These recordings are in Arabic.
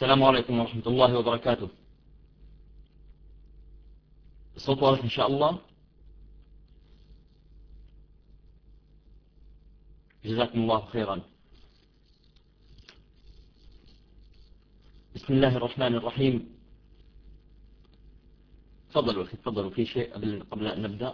السلام عليكم ورحمة الله وبركاته. الصوت واضح إن شاء الله. جزاكم الله خيرا. بسم الله الرحمن الرحيم. تفضلوا أخي تفضلوا، في شيء قبل أن نبدأ.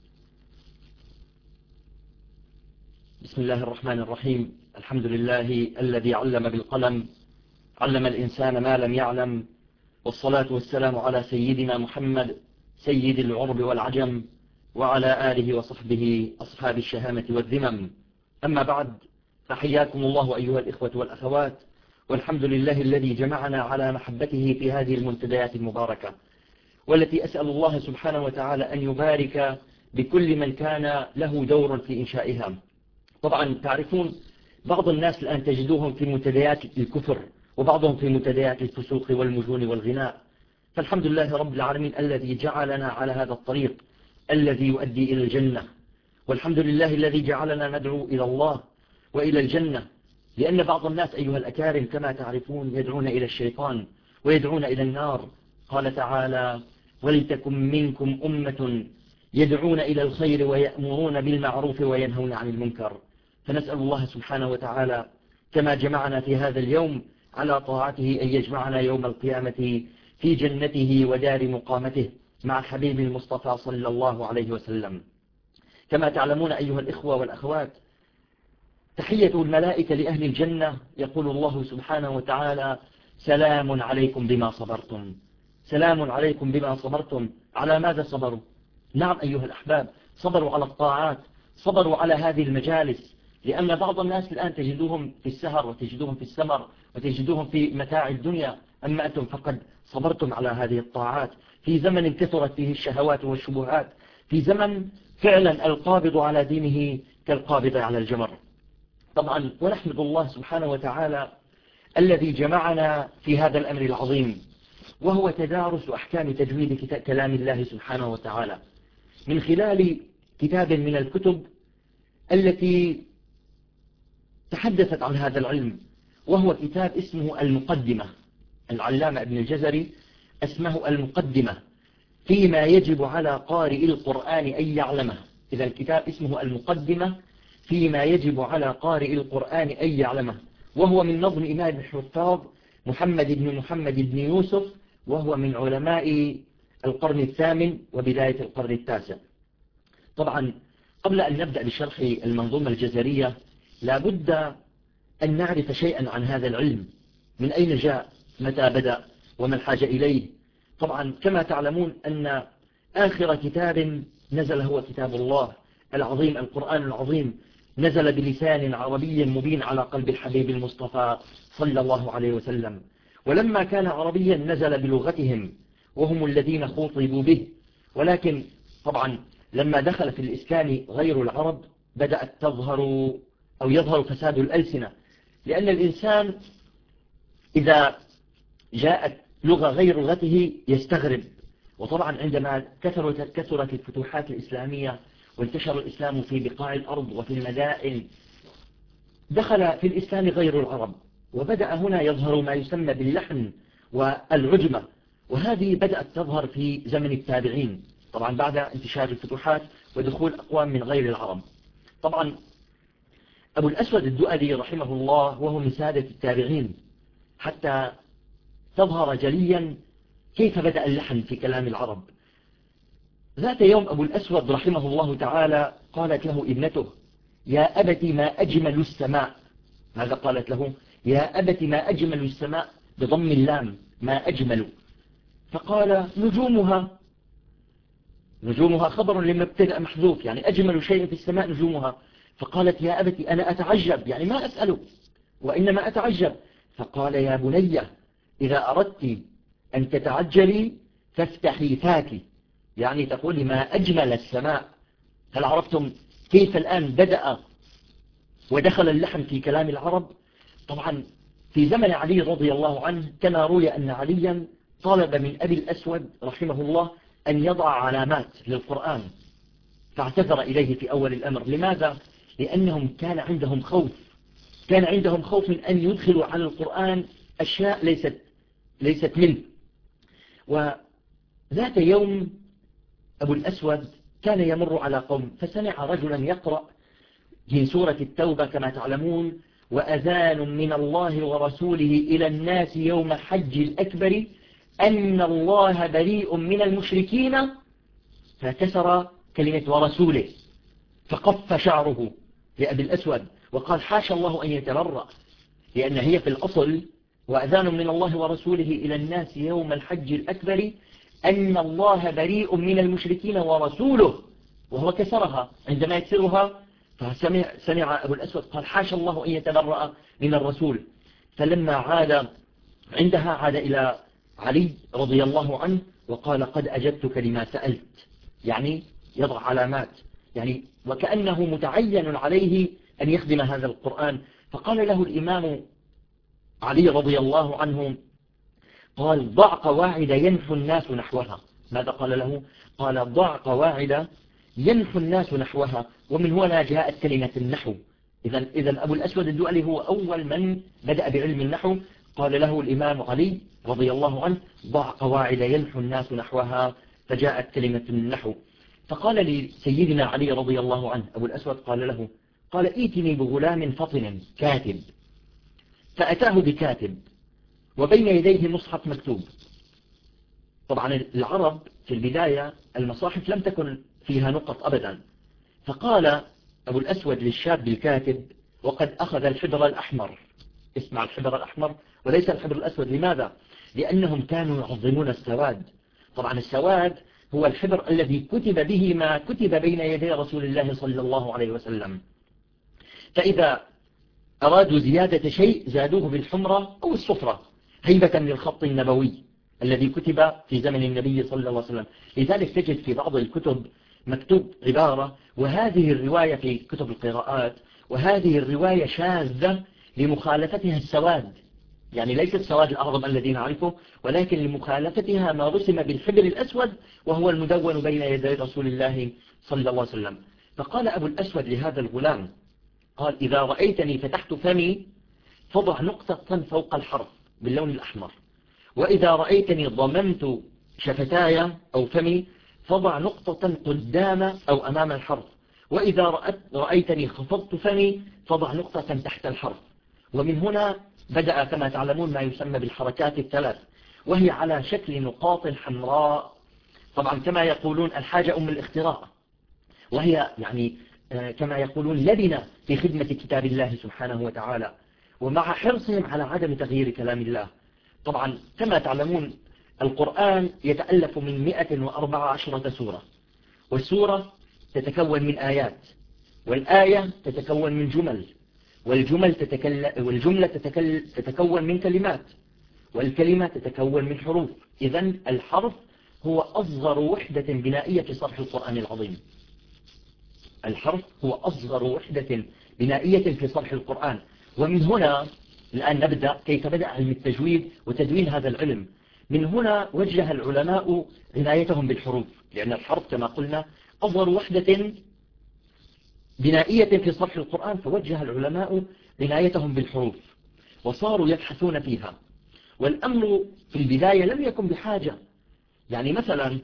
بسم الله الرحمن الرحيم. الحمد لله الذي علم بالقلم، علم الإنسان ما لم يعلم، والصلاة والسلام على سيدنا محمد سيد العرب والعجم، وعلى آله وصحبه أصحاب الشهامة والذمم. أما بعد، فحياكم الله أيها الإخوة والأخوات، والحمد لله الذي جمعنا على محبته في هذه المنتديات المباركة، والتي أسأل الله سبحانه وتعالى أن يبارك بكل من كان له دور في إنشائها. طبعا تعرفون بعض الناس الآن تجدوهم في منتديات الكفر، وبعضهم في منتديات الفسوق والمجون والغناء. فالحمد لله رب العالمين الذي جعلنا على هذا الطريق الذي يؤدي إلى الجنة، والحمد لله الذي جعلنا ندعو إلى الله وإلى الجنة، لأن بعض الناس أيها الأكارم كما تعرفون يدعون إلى الشيطان ويدعون إلى النار. قال تعالى: ولتكن منكم أمة يدعون إلى الخير ويأمرون بالمعروف وينهون عن المنكر. فنسأل الله سبحانه وتعالى كما جمعنا في هذا اليوم على طاعته أن يجمعنا يوم القيامة في جنته ودار مقامته مع الحبيب المصطفى صلى الله عليه وسلم. كما تعلمون أيها الإخوة والأخوات، تحية الملائكة لأهل الجنة، يقول الله سبحانه وتعالى: سلام عليكم بما صبرتم. سلام عليكم بما صبرتم. على ماذا صبروا؟ نعم أيها الأحباب، صبروا على الطاعات، صبروا على هذه المجالس، لأن بعض الناس الآن تجدوهم في السهر وتجدوهم في السمر وتجدوهم في متاع الدنيا، أما أنتم فقد صبرتم على هذه الطاعات في زمن كثرت فيه الشهوات والشبهات، في زمن فعلا القابض على دينه كالقابض على الجمر. طبعا ونحمد الله سبحانه وتعالى الذي جمعنا في هذا الأمر العظيم، وهو تدارس أحكام تجويد كلام الله سبحانه وتعالى من خلال كتاب من الكتب التي تحدثت عن هذا العلم، وهو كتاب اسمه المقدمة. العلامة ابن الجزري اسمه المقدمة فيما يجب على قارئ القرآن أن يعلمه. إذا الكتاب اسمه المقدمة فيما يجب على قارئ القرآن أن يعلمه، وهو من نظم إمام الحفاظ محمد بن يوسف، وهو من علماء القرن الثامن وبداية القرن التاسع. طبعا قبل أن نبدأ بشرح المنظومة الجزرية لابد أن نعرف شيئا عن هذا العلم، من أين جاء، متى بدأ، وما الحاجة إليه. طبعا كما تعلمون أن آخر كتاب نزل هو كتاب الله العظيم، القرآن العظيم، نزل بلسان عربي مبين على قلب الحبيب المصطفى صلى الله عليه وسلم. ولما كان عربيا نزل بلغتهم وهم الذين خوطبوا به، ولكن طبعا لما دخل في الإسكان غير العرب بدأت يظهر فساد الألسنة، لأن الإنسان إذا جاءت لغة غير لغته يستغرب. وطبعا عندما كثرت الفتوحات الإسلامية وانتشر الإسلام في بقاع الأرض وفي المدائن، دخل في الإسلام غير العرب، وبدأ هنا يظهر ما يسمى باللحن والعجمة، وهذه بدأت تظهر في زمن التابعين، طبعا بعد انتشار الفتوحات ودخول أقوام من غير العرب. طبعا أبو الأسود الدؤلي رحمه الله وهو من سادة التابعين، حتى تظهر جليا كيف بدأ اللحن في كلام العرب. ذات يوم أبو الأسود رحمه الله تعالى قالت له ابنته: يا أبت ما أجمل السماء. ماذا قالت له؟ يا أبت ما أجمل السماء بضم اللام، ما أجمل. فقال: نجومها. نجومها خبر لمبتدأ محذوف، يعني أجمل شيء في السماء نجومها. فقالت: يا أبت أنا أتعجب، يعني ما أسأله وإنما أتعجب. فقال: يا بني إذا أردت أن تتعجلي فافتحي فاك، يعني تقولي ما أجمل السماء. هل عرفتم كيف الآن بدأ ودخل اللحن في كلام العرب؟ طبعا في زمن علي رضي الله عنه كما روي أن عليا طلب من أبي الأسود رحمه الله أن يضع علامات للقرآن، فاعتذر إليه في أول الأمر. لماذا؟ لأنهم كان عندهم خوف من أن يدخلوا على القرآن أشياء ليست ليست منه. وذات يوم أبو الأسود كان يمر على قوم فسمع رجلا يقرأ في سورة التوبة كما تعلمون: وأذان من الله ورسوله إلى الناس يوم الحج الأكبر أن الله بريء من المشركين، فكسر كلمة ورسوله، فقف شعره لأبي الأسود وقال: حاشا الله أن يتبرأ، لأن هي في الأصل وأذان من الله ورسوله إلى الناس يوم الحج الأكبر أن الله بريء من المشركين ورسوله، وهو كسرها عندما يكسرها. فسمع أبو الأسود قال: حاشا الله أن يتبرأ من الرسول. فلما عاد عندها عاد إلى علي رضي الله عنه وقال: قد أجبتك لما سألت، يعني يضع علامات، يعني وكأنه متعين عليه أن يخدم هذا القرآن. فقال له الإمام علي رضي الله عنه، قال: ضع قواعد ينحو الناس نحوها. ماذا قال له؟ قال: ضع قواعد ينحو الناس نحوها. ومن هنا جاءت كلمة النحو. إذا أبو الأسود الدؤلي هو أول من بدأ بعلم النحو. قال له الإمام علي رضي الله عنه: ضع قواعد ينحو الناس نحوها، فجاءت كلمة النحو. فقال لسيدنا علي رضي الله عنه أبو الأسود قال له: قال: ائتني بغلام فطن كاتب. فأتاه بكاتب وبين يديه مصحف مكتوب. طبعا العرب في البداية المصاحف لم تكن فيها نقط أبدا. فقال أبو الأسود للشاب الكاتب: وقد أخذ الحبر الأحمر. اسمع، الحبر الأحمر وليس الحبر الأسود. لماذا؟ لأنهم كانوا يعظمون السواد. طبعا السواد هو الحبر الذي كتب به ما كتب بين يدي رسول الله صلى الله عليه وسلم. فإذا أرادوا زيادة شيء زادوه بالحمرة أو الصفرة هيبة للخط النبوي الذي كتب في زمن النبي صلى الله عليه وسلم. لذلك تجد في بعض الكتب مكتوب عبارة: وهذه الرواية في كتب القراءات، وهذه الرواية شاذة لمخالفتها السواد، يعني ليس السواد الأعظم الذي نعرفه، ولكن لمخالفتها ما رسم بالحبر الأسود وهو المدون بين يدي رسول الله صلى الله عليه وسلم. فقال أبو الأسود لهذا الغلام، قال: إذا رأيتني فتحت فمي فضع نقطة فوق الحرف باللون الأحمر، وإذا رأيتني ضممت شفتاي أو فمي فضع نقطة قدام أو أمام الحرف، وإذا رأيتني خفضت فمي فضع نقطة تحت الحرف. ومن هنا بدأ كما تعلمون ما يسمى بالحركات الثلاث، وهي على شكل نقاط حمراء. طبعا كما يقولون الحاجة أم الاختراع، وهي يعني كما يقولون لبنة في خدمة كتاب الله سبحانه وتعالى، ومع حرصهم على عدم تغيير كلام الله. طبعا كما تعلمون القرآن يتألف من 114 سورة، والسورة تتكون من آيات، والآية تتكون من جمل، والجملة تتكون من كلمات، والكلمة تتكون من حروف. إذن الحرف هو أصغر وحدة بنائية في صرح القرآن العظيم. الحرف هو أصغر وحدة بنائية في صرح القرآن. ومن هنا الآن نبدأ كيف بدأ علم التجويد وتدوين هذا العلم. من هنا وجه العلماء عنايتهم بالحروف، لأن الحرف كما قلنا أصغر وحدة بنائية في صرح القرآن، فوجه العلماء عنايتهم بالحروف وصاروا يبحثون فيها. والأمر في البداية لم يكن بحاجة، يعني مثلا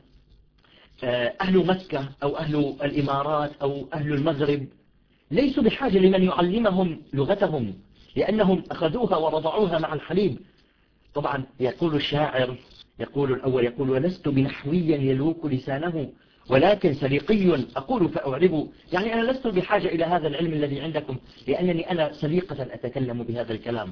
أهل مكة أو أهل الإمارات أو أهل المغرب ليسوا بحاجة لمن يعلمهم لغتهم، لأنهم أخذوها ورضعوها مع الحليب. طبعا يقول الشاعر، يقول الأول، يقول: ولست بنحويا يلوك لسانه ولكن سليقي أقول فأعرب. يعني أنا لست بحاجة إلى هذا العلم الذي عندكم، لأنني أنا سليقة أتكلم بهذا الكلام.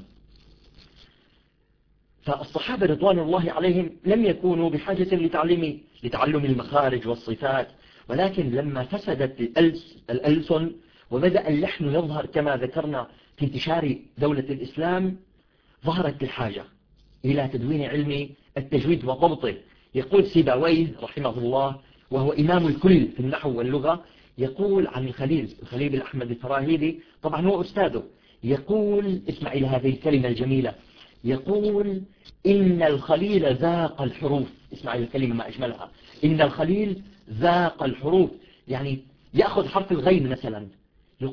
فالصحابة رضوان الله عليهم لم يكونوا بحاجة لتعلم المخارج والصفات، ولكن لما فسدت الألسن وبدأ اللحن يظهر كما ذكرنا في انتشار دولة الإسلام، ظهرت الحاجة إلى تدوين علم التجويد وضبطه. يقول سيبويه رحمه الله، وهو إمام الكل في النحو واللغة، يقول عن الخليل بن أحمد الفراهيدي، طبعا هو أستاذه، يقول: اسمع إلى هذه الكلمة الجميلة، يقول: إن الخليل ذاق الحروف. اسمع إلى الكلمة ما أجملها، إن الخليل ذاق الحروف. يعني يأخذ حرف الغين مثلا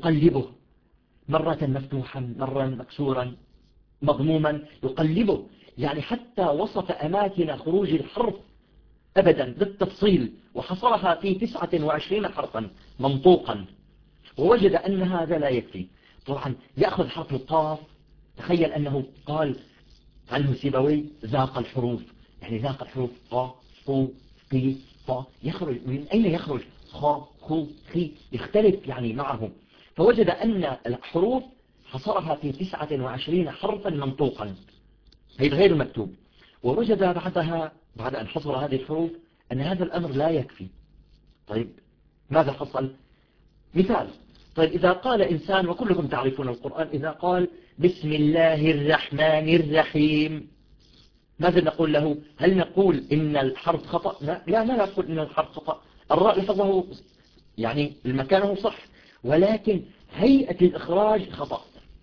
يقلبه مرة مفتوحا مرة مكسورا مضموما، يقلبه يعني حتى وصف أماكن خروج الحرف أبدا بالتفصيل، وحصرها في 29 حرفا منطوقا، ووجد أن هذا لا يكفي. طبعا يأخذ حرف القاف، تخيل أنه قال عنه سيبوي ذاق الحروف، يعني ذاق الحروف قا قو قي طا، يخرج من أين يخرج؟ خا خو خي، يختلف يعني معه. فوجد أن الحروف حصرها في 29 حرفا منطوقا، هي غير المكتوب. ووجد بعدها بعد أن حصر هذه الحروف أن هذا الأمر لا يكفي. طيب ماذا حصل؟ مثال، طيب إذا قال إنسان، وكلكم تعرفون القرآن، إذا قال بسم الله الرحمن الرحيم، ماذا نقول له؟ هل نقول إن الحرف خطأ؟ لا نقول إن الحرف خطأ، الراء لفظه يعني مكانه صح، ولكن هيئة الإخراج خطأ.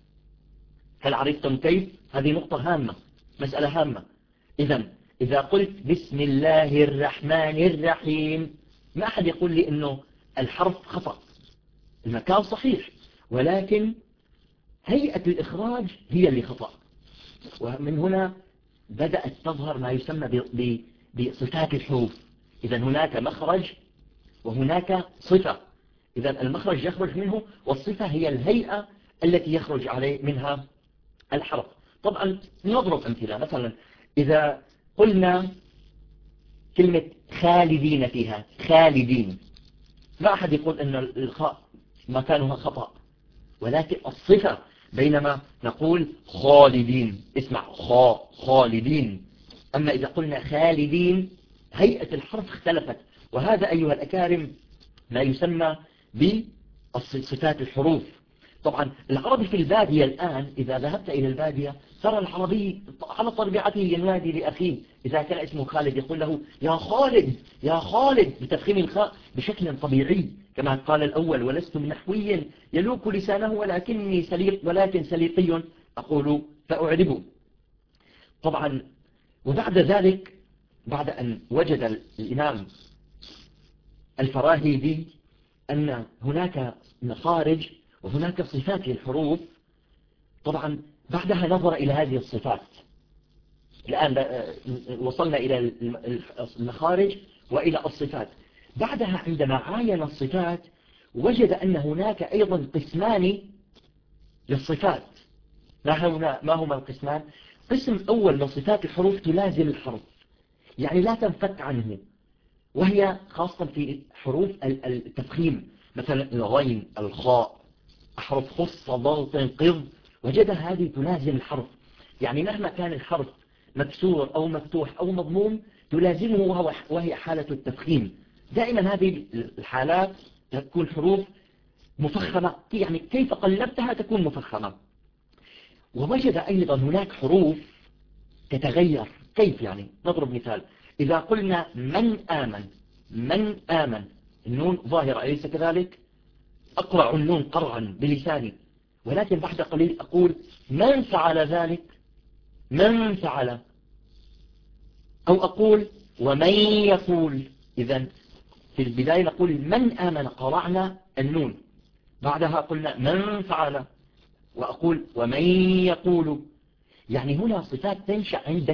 هل عرفتم كيف؟ هذه نقطة هامة، مسألة هامة. إذا قلت بسم الله الرحمن الرحيم، ما أحد يقول لي إنه الحرف خطأ، المكان صحيح، ولكن هيئة الإخراج هي اللي خطأ. ومن هنا بدأت تظهر ما يسمى بصفات الحروف. إذا هناك مخرج وهناك صفة، إذا المخرج يخرج منه، والصفة هي الهيئة التي يخرج عليه منها الحرف. طبعا نضرب أمثلة، مثلا إذا قلنا كلمة خالدين فيها، خالدين، ما أحد يقول أن الخاء مكانها خطأ، ولكن الصفة، بينما نقول خالدين، اسمع خالدين. أما إذا قلنا خالدين هيئة الحرف اختلفت، وهذا أيها الأكارم ما يسمى بصفات الحروف. طبعا العربي في البادية الآن، إذا ذهبت إلى البادية ترى العربي على طبيعته ينادي لأخيه، إذا كان اسمه خالد يقول له يا خالد يا خالد بتفخيم الخاء بشكل طبيعي، كما قال الأول ولست بنحوي يلوك لسانه ولكن سليقي أقول فأعربه. طبعا وبعد ذلك، بعد أن وجد الإمام الفراهيدي أن هناك مخارج وهناك صفات للحروف، طبعا بعدها نظر إلى هذه الصفات. الآن وصلنا إلى المخارج وإلى الصفات. بعدها عندما عاين الصفات وجد أن هناك أيضا قسمان للصفات. ما هما القسمان؟ قسم أول من صفات الحروف تلازم الحرف، يعني لا تنفك عنه، وهي خاصة في حروف التفخيم، مثلا الغين، الخاء، أحرف خص، ضغط، قض، وجدها هذه تلازم الحرف، يعني مهما كان الحرف مكسور أو مفتوح أو مضموم تلازمه، وهي حالة التفخيم. دائما هذه الحالات تكون حروف مفخمة، يعني كيف قلبتها تكون مفخمة. ووجد أيضا هناك حروف تتغير. كيف يعني؟ نضرب مثال، إذا قلنا من آمن، النون ظاهرة أليس كذلك؟ أقرع النون قرعا بلساني، ولكن بعد قليل أقول من فعل ذلك، من فعل، أو أقول ومن يقول. إذن في البداية نقول من آمن، قرعنا النون، بعدها قلنا من فعل، وأقول ومن يقول. يعني هنا صفات تنشأ عند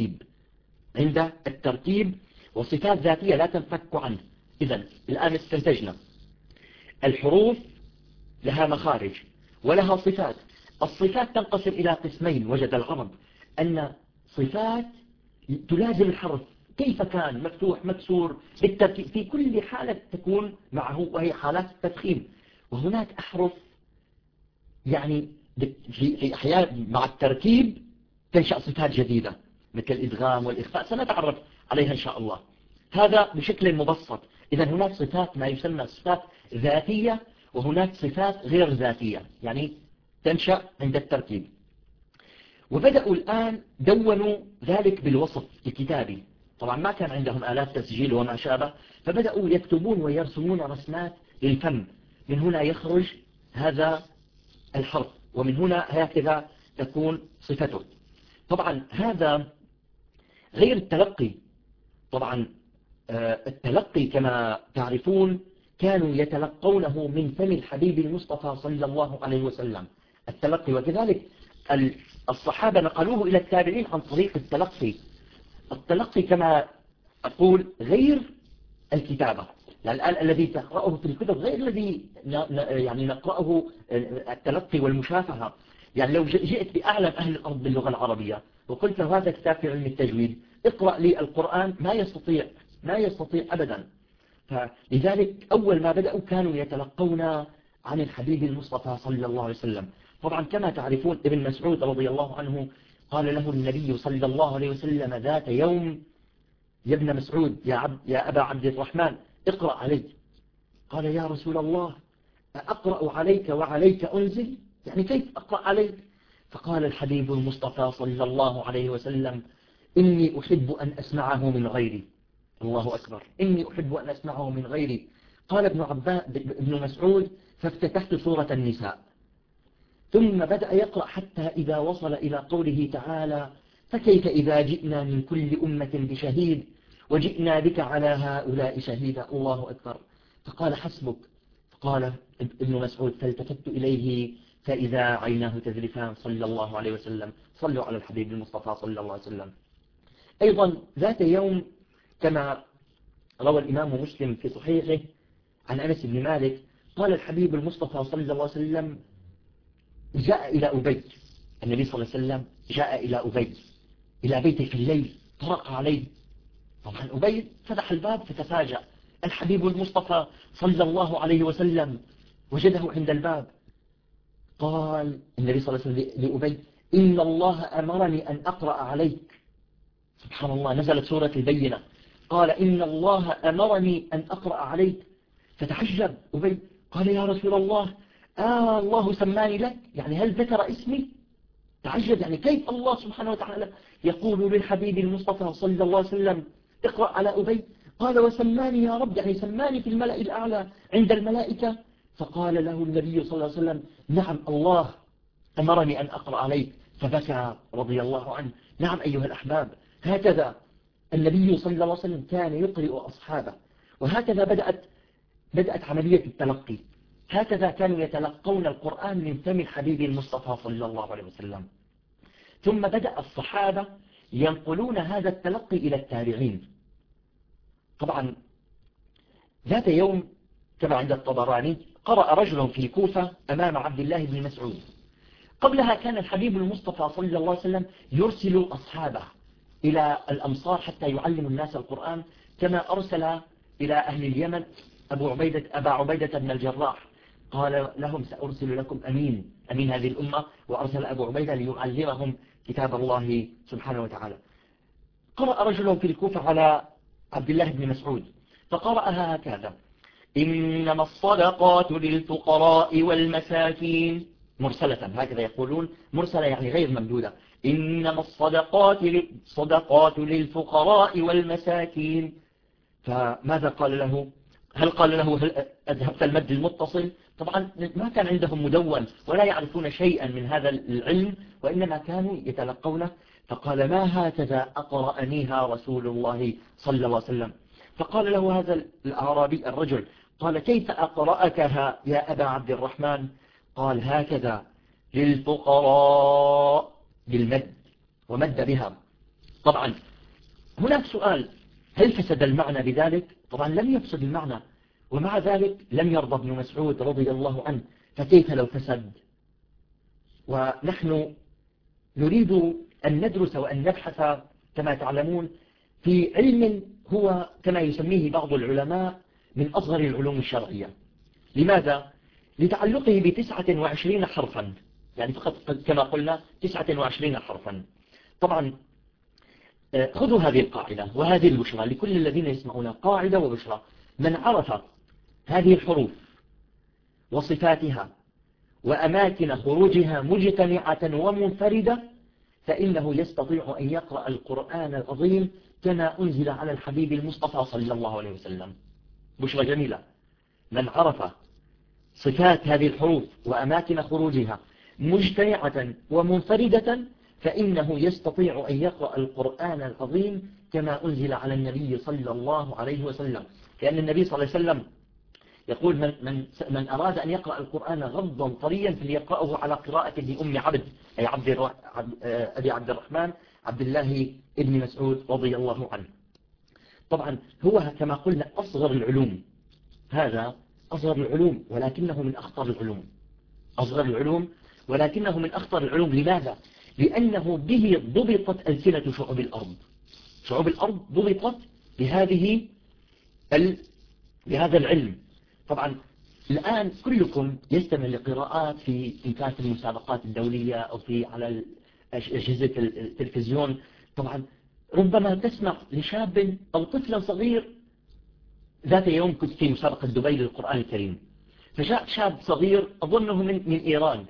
الترتيب، وصفات ذاتية لا تنفك عنه. إذن الآن استنتجنا الحروف لها مخارج ولها صفات. الصفات تنقسم إلى قسمين. وجد العرب أن صفات تلازم الحرف كيف كان، مفتوح مكسور بالترتيب، في كل حالة تكون معه، وهي حالات التفخيم. وهناك أحرف يعني في أحيان مع الترتيب تنشأ صفات جديدة مثل الإدغام والإخفاء، سنتعرف عليها إن شاء الله. هذا بشكل مبسط. إذا هناك صفات ما يسمى صفات ذاتية، وهناك صفات غير ذاتية يعني تنشأ عند الترتيب. وبدأوا الآن دونوا ذلك بالوصف الكتابي. طبعا ما كان عندهم آلات تسجيل وما شابه، فبدأوا يكتبون ويرسمون رسمات للفم، من هنا يخرج هذا الحرف، ومن هنا هكذا تكون صفته. طبعا هذا غير التلقي. طبعا التلقي كما تعرفون كانوا يتلقونه من فم الحبيب المصطفى صلى الله عليه وسلم، التلقي. وكذلك الصحابة نقلوه إلى التابعين عن طريق التلقي. التلقي كما أقول غير الكتابة، يعني الآن الذي تقرأه في الكتب غير الذي يعني نقرأه التلقي والمشافهة. يعني لو جئت بأعلم أهل الأرض باللغة العربية وقلت له هذا كتاب في علم التجويد اقرأ لي القرآن، ما يستطيع أبدا. فلذلك أول ما بدأوا كانوا يتلقون عن الحبيب المصطفى صلى الله عليه وسلم. طبعا كما تعرفون ابن مسعود رضي الله عنه قال له النبي صلى الله عليه وسلم ذات يوم: يا ابن مسعود، يا أبا عبد الرحمن، اقرأ علي. قال: يا رسول الله، أقرأ عليك وعليك أنزل؟ يعني كيف أقرأ عليك؟ فقال الحبيب المصطفى صلى الله عليه وسلم: إني أحب أن أسمعه من غيري. الله أكبر، إني أحب أن أسمعه من غيري. قال ابن مسعود: فافتتحت سورة النساء، ثم بدأ يقرأ حتى إذا وصل إلى قوله تعالى: فكيف إذا جئنا من كل أمة بشهيد وجئنا بك على هؤلاء شهيدا. الله أكبر. فقال: حسبك. فقال ابن مسعود: فالتفت إليه فإذا عيناه تذرفان صلى الله عليه وسلم. صلوا على الحبيب المصطفى صلى الله عليه وسلم. أيضا ذات يوم كما روى الإمام مسلم في صحيحه عن أنس بن مالك قال الحبيب المصطفى صلى الله عليه وسلم: جاء إلى أبي، النبي صلى الله عليه وسلم جاء إلى أبي إلى بيته في الليل، طرق عليه. طبعا أبي فتح الباب فتفاجأ، الحبيب المصطفى صلى الله عليه وسلم وجده عند الباب. قال النبي صلى الله عليه وسلم لأبي: إن الله أمرني أن أقرأ عليك. سبحان الله، نزلت سورة البينة. قال: إن الله أمرني أن أقرأ عليك. فتعجب أبي، قال: يا رسول الله، الله سماني لك؟ يعني هل ذكر اسمي؟ تعجب، يعني كيف الله سبحانه وتعالى يقول للحبيب المصطفى صلى الله عليه وسلم: اقرأ على أبي؟ قال: وسماني يا رب، يعني سماني في الملأ الأعلى عند الملائكة. فقال له النبي صلى الله عليه وسلم: نعم، الله أمرني أن أقرأ عليك. فبكى رضي الله عنه. نعم أيها الأحباب، هكذا النبي صلى الله عليه وسلم كان يقرئ أصحابه، وهكذا بدأت عملية التلقي. هكذا كانوا يتلقون القرآن من فم الحبيب المصطفى صلى الله عليه وسلم. ثم بدأ الصحابة ينقلون هذا التلقي إلى التابعين. طبعا ذات يوم كما عند الطبراني قرأ رجل في كوفة أمام عبد الله بن مسعود. قبلها كان الحبيب المصطفى صلى الله عليه وسلم يرسل أصحابه إلى الأمصار حتى يعلموا الناس القرآن، كما أرسل إلى أهل اليمن أبا عبيدة بن الجراح، قال لهم: سأرسل لكم أمين هذه الأمة، وأرسل أبو عبيدة ليعلمهم كتاب الله سبحانه وتعالى. قرأ رجل في الكوفة على عبد الله بن مسعود فقرأها هكذا: إنما الصدقات للفقراء والمساكين، مرسلة، هكذا يقولون، مرسلة يعني غير ممدودة. إنما الصدقات للفقراء والمساكين. فماذا قال له؟ هل قال له: هل أذهبت المد المتصل؟ طبعا ما كان عندهم مدون ولا يعرفون شيئا من هذا العلم، وإنما كانوا يتلقونه. فقال: ما هكذا أقرأنيها رسول الله صلى الله عليه وسلم. فقال له هذا الأعرابي الرجل، قال: كيف أقرأكها يا أبا عبد الرحمن؟ قال: هكذا للفقراء بالمد، ومد بها. طبعا هناك سؤال: هل فسد المعنى بذلك؟ طبعا لم يفسد المعنى، ومع ذلك لم يرضى ابن مسعود رضي الله عنه. فكيف لو فسد؟ ونحن نريد أن ندرس وأن نبحث كما تعلمون في علم هو كما يسميه بعض العلماء من أصغر العلوم الشرعية. لماذا؟ لتعلقه ب29 حرفا، يعني فقط كما قلنا 29 حرفا. طبعا خذوا هذه القاعدة وهذه البشرى لكل الذين يسمعون، قاعدة وبشرى: من عرف هذه الحروف وصفاتها وأماكن خروجها مجتمعة ومنفردة فإنه يستطيع أن يقرأ القرآن العظيم كما أنزل على الحبيب المصطفى صلى الله عليه وسلم. بشرى جميلة: من عرف صفات هذه الحروف وأماكن خروجها مجتمعة ومنفردة فإنه يستطيع أن يقرأ القرآن العظيم كما أنزل على النبي صلى الله عليه وسلم. لأن النبي صلى الله عليه وسلم يقول من أراد أن يقرأ القرآن غضا طريا فليقرأه على قراءة ابن أم عبد، أي أبي عبد الرحمن عبد الله ابن مسعود رضي الله عنه. طبعا هو كما قلنا أصغر العلوم، هذا أصغر العلوم ولكنه من أخطر العلوم، أصغر العلوم ولكنه من أخطر العلوم. لماذا؟ لأنه به ضبطت ألسنة شعوب الأرض. شعوب الأرض ضبطت بهذا العلم. طبعا الآن كلكم يستمع لقراءات إن كانت المسابقات الدولية أو على أجهزة التلفزيون. طبعا ربما تسمع لشاب أو طفل صغير. ذات يوم كنت في مسابقة دبي للقرآن الكريم، فجاء شاب صغير أظنه من إيران،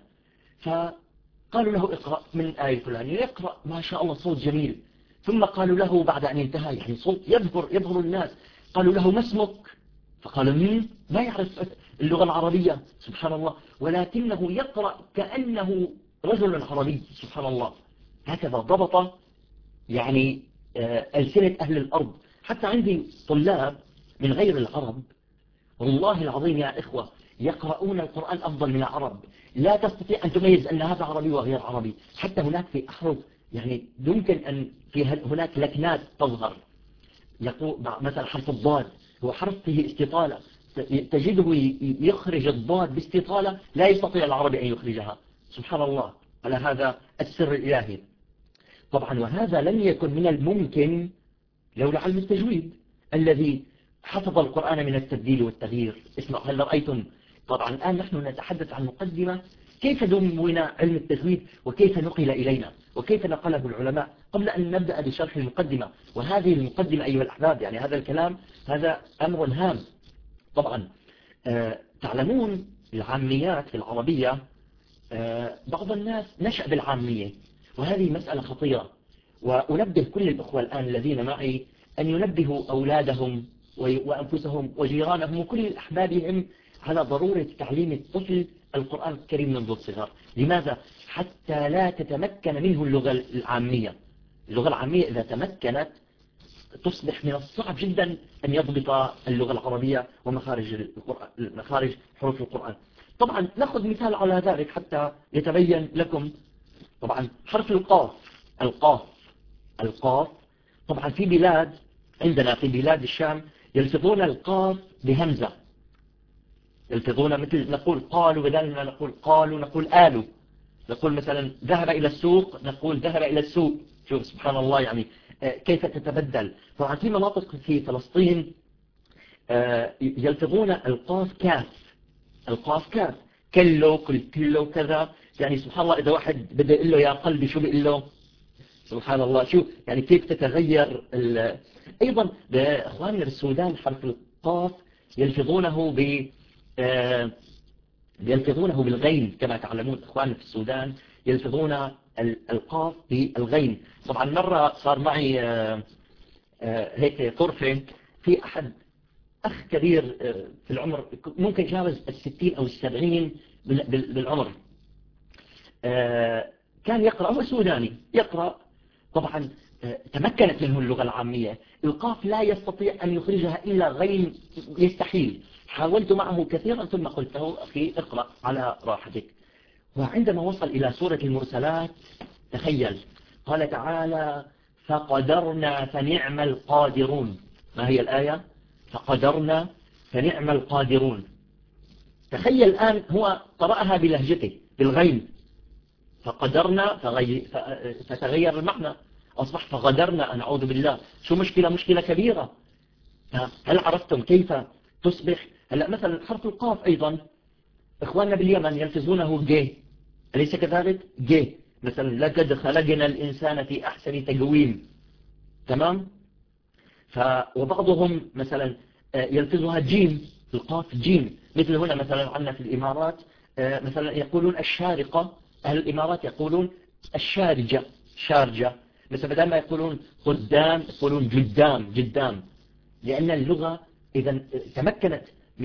فقالوا له اقرأ من الآية الفلانية، يقرأ ما شاء الله صوت جميل. ثم قالوا له بعد أن انتهى، يعني صوت يبهر الناس، قالوا له ما اسمك؟ فقال ما يعرف اللغة العربية سبحان الله، ولكنه يقرأ كأنه رجل عربي سبحان الله. هكذا ضبط يعني ألسنة أهل الأرض. حتى عندي طلاب من غير العرب والله العظيم يا إخوة يقرؤون القرآن أفضل من العرب، لا تستطيع أن تميز أن هذا عربي وغير عربي. حتى هناك في أحرف يعني يمكن أن هناك لكنات تظهر. يقول مثلا حرف الضاد هو حرف فيه استطالة، تجده يخرج الضاد باستطالة لا يستطيع العربي أن يخرجها سبحان الله، على هذا السر الإلهي. طبعا وهذا لم يكن من الممكن لولا علم التجويد الذي حفظ القرآن من التبديل والتغيير. اسمعوا، هل رأيتم؟ طبعا الآن نحن نتحدث عن مقدمة كيف دون علم التجويد وكيف نقل إلينا وكيف نقله العلماء قبل أن نبدأ بشرح المقدمة. وهذه المقدمة أيها الأحباب يعني هذا الكلام هذا أمر هام. طبعا تعلمون العاميات في العربية، بعض الناس نشأ بالعامية وهذه مسألة خطيرة، وأنبه كل الأخوة الآن الذين معي أن ينبهوا أولادهم وأنفسهم وجيرانهم وكل أحبابهم على ضرورة تعليم الطفل القرآن الكريم منذ الصغر. لماذا؟ حتى لا تتمكن منه اللغة العامية. اللغة العامية إذا تمكنت تصبح من الصعب جدا أن يضبط اللغة العربية ومخارج حروف القرآن. طبعا نأخذ مثال على ذلك حتى يتبين لكم. طبعا حرف القاف طبعا في بلاد عندنا في بلاد الشام يلفظون القاف بهمزة، يلفظون مثل نقول قالوا بدل ما نقول قالوا نقول آلوا، نقول مثلا ذهب إلى السوق نقول ذهب إلى السوق. شوف سبحان الله يعني كيف تتبدل. طبعا في مناطق في فلسطين يلفظون القاف كاف كله كله كذا. يعني سبحان الله إذا واحد بدأ يقول له يا قلبي شو بيقول له؟ سبحان الله شو يعني كيف تتغير. أيضا بإخواننا بالسودان حرف القاف يلفظونه بالغين كما تعلمون. إخواننا في السودان يلفظون القاف بالغين. طبعا مرة صار معي هيك طرفة في أحد أخ كبير في العمر ممكن جاوز 60 أو 70 بالعمر، كان يقرأ هو سوداني يقرأ. طبعا تمكنت منه اللغة العامية، القاف لا يستطيع أن يخرجها إلا غين، يستحيل. حاولت معه كثيرا ثم قلت له أخي اقرأ على راحتك. وعندما وصل إلى سورة المرسلات تخيل قال تعالى فقدرنا فنعم القادرون. ما هي الآية؟ فقدرنا فنعم القادرون. تخيل الآن هو قرأها بلهجته بالغين، فقدرنا فتغير المعنى أصبح فقدرنا. نعوذ بالله، شو مشكلة كبيرة. هل عرفتم كيف تصبح؟ هلا مثلا حرف القاف أيضا إخواننا باليمن يلفظونه جي، أليس كذلك؟ جي مثلا لقد خلقنا الإنسان في أحسن تقويم، تمام؟ وبعضهم مثلا يلفظها جيم، القاف جيم. مثل هنا مثلا عندنا في الإمارات مثلا يقولون الشارقة، أهل الإمارات يقولون الشارجة شارجة. مثلا بدل ما يقولون قدام يقولون جدام، لأن اللغة إذا تمكنت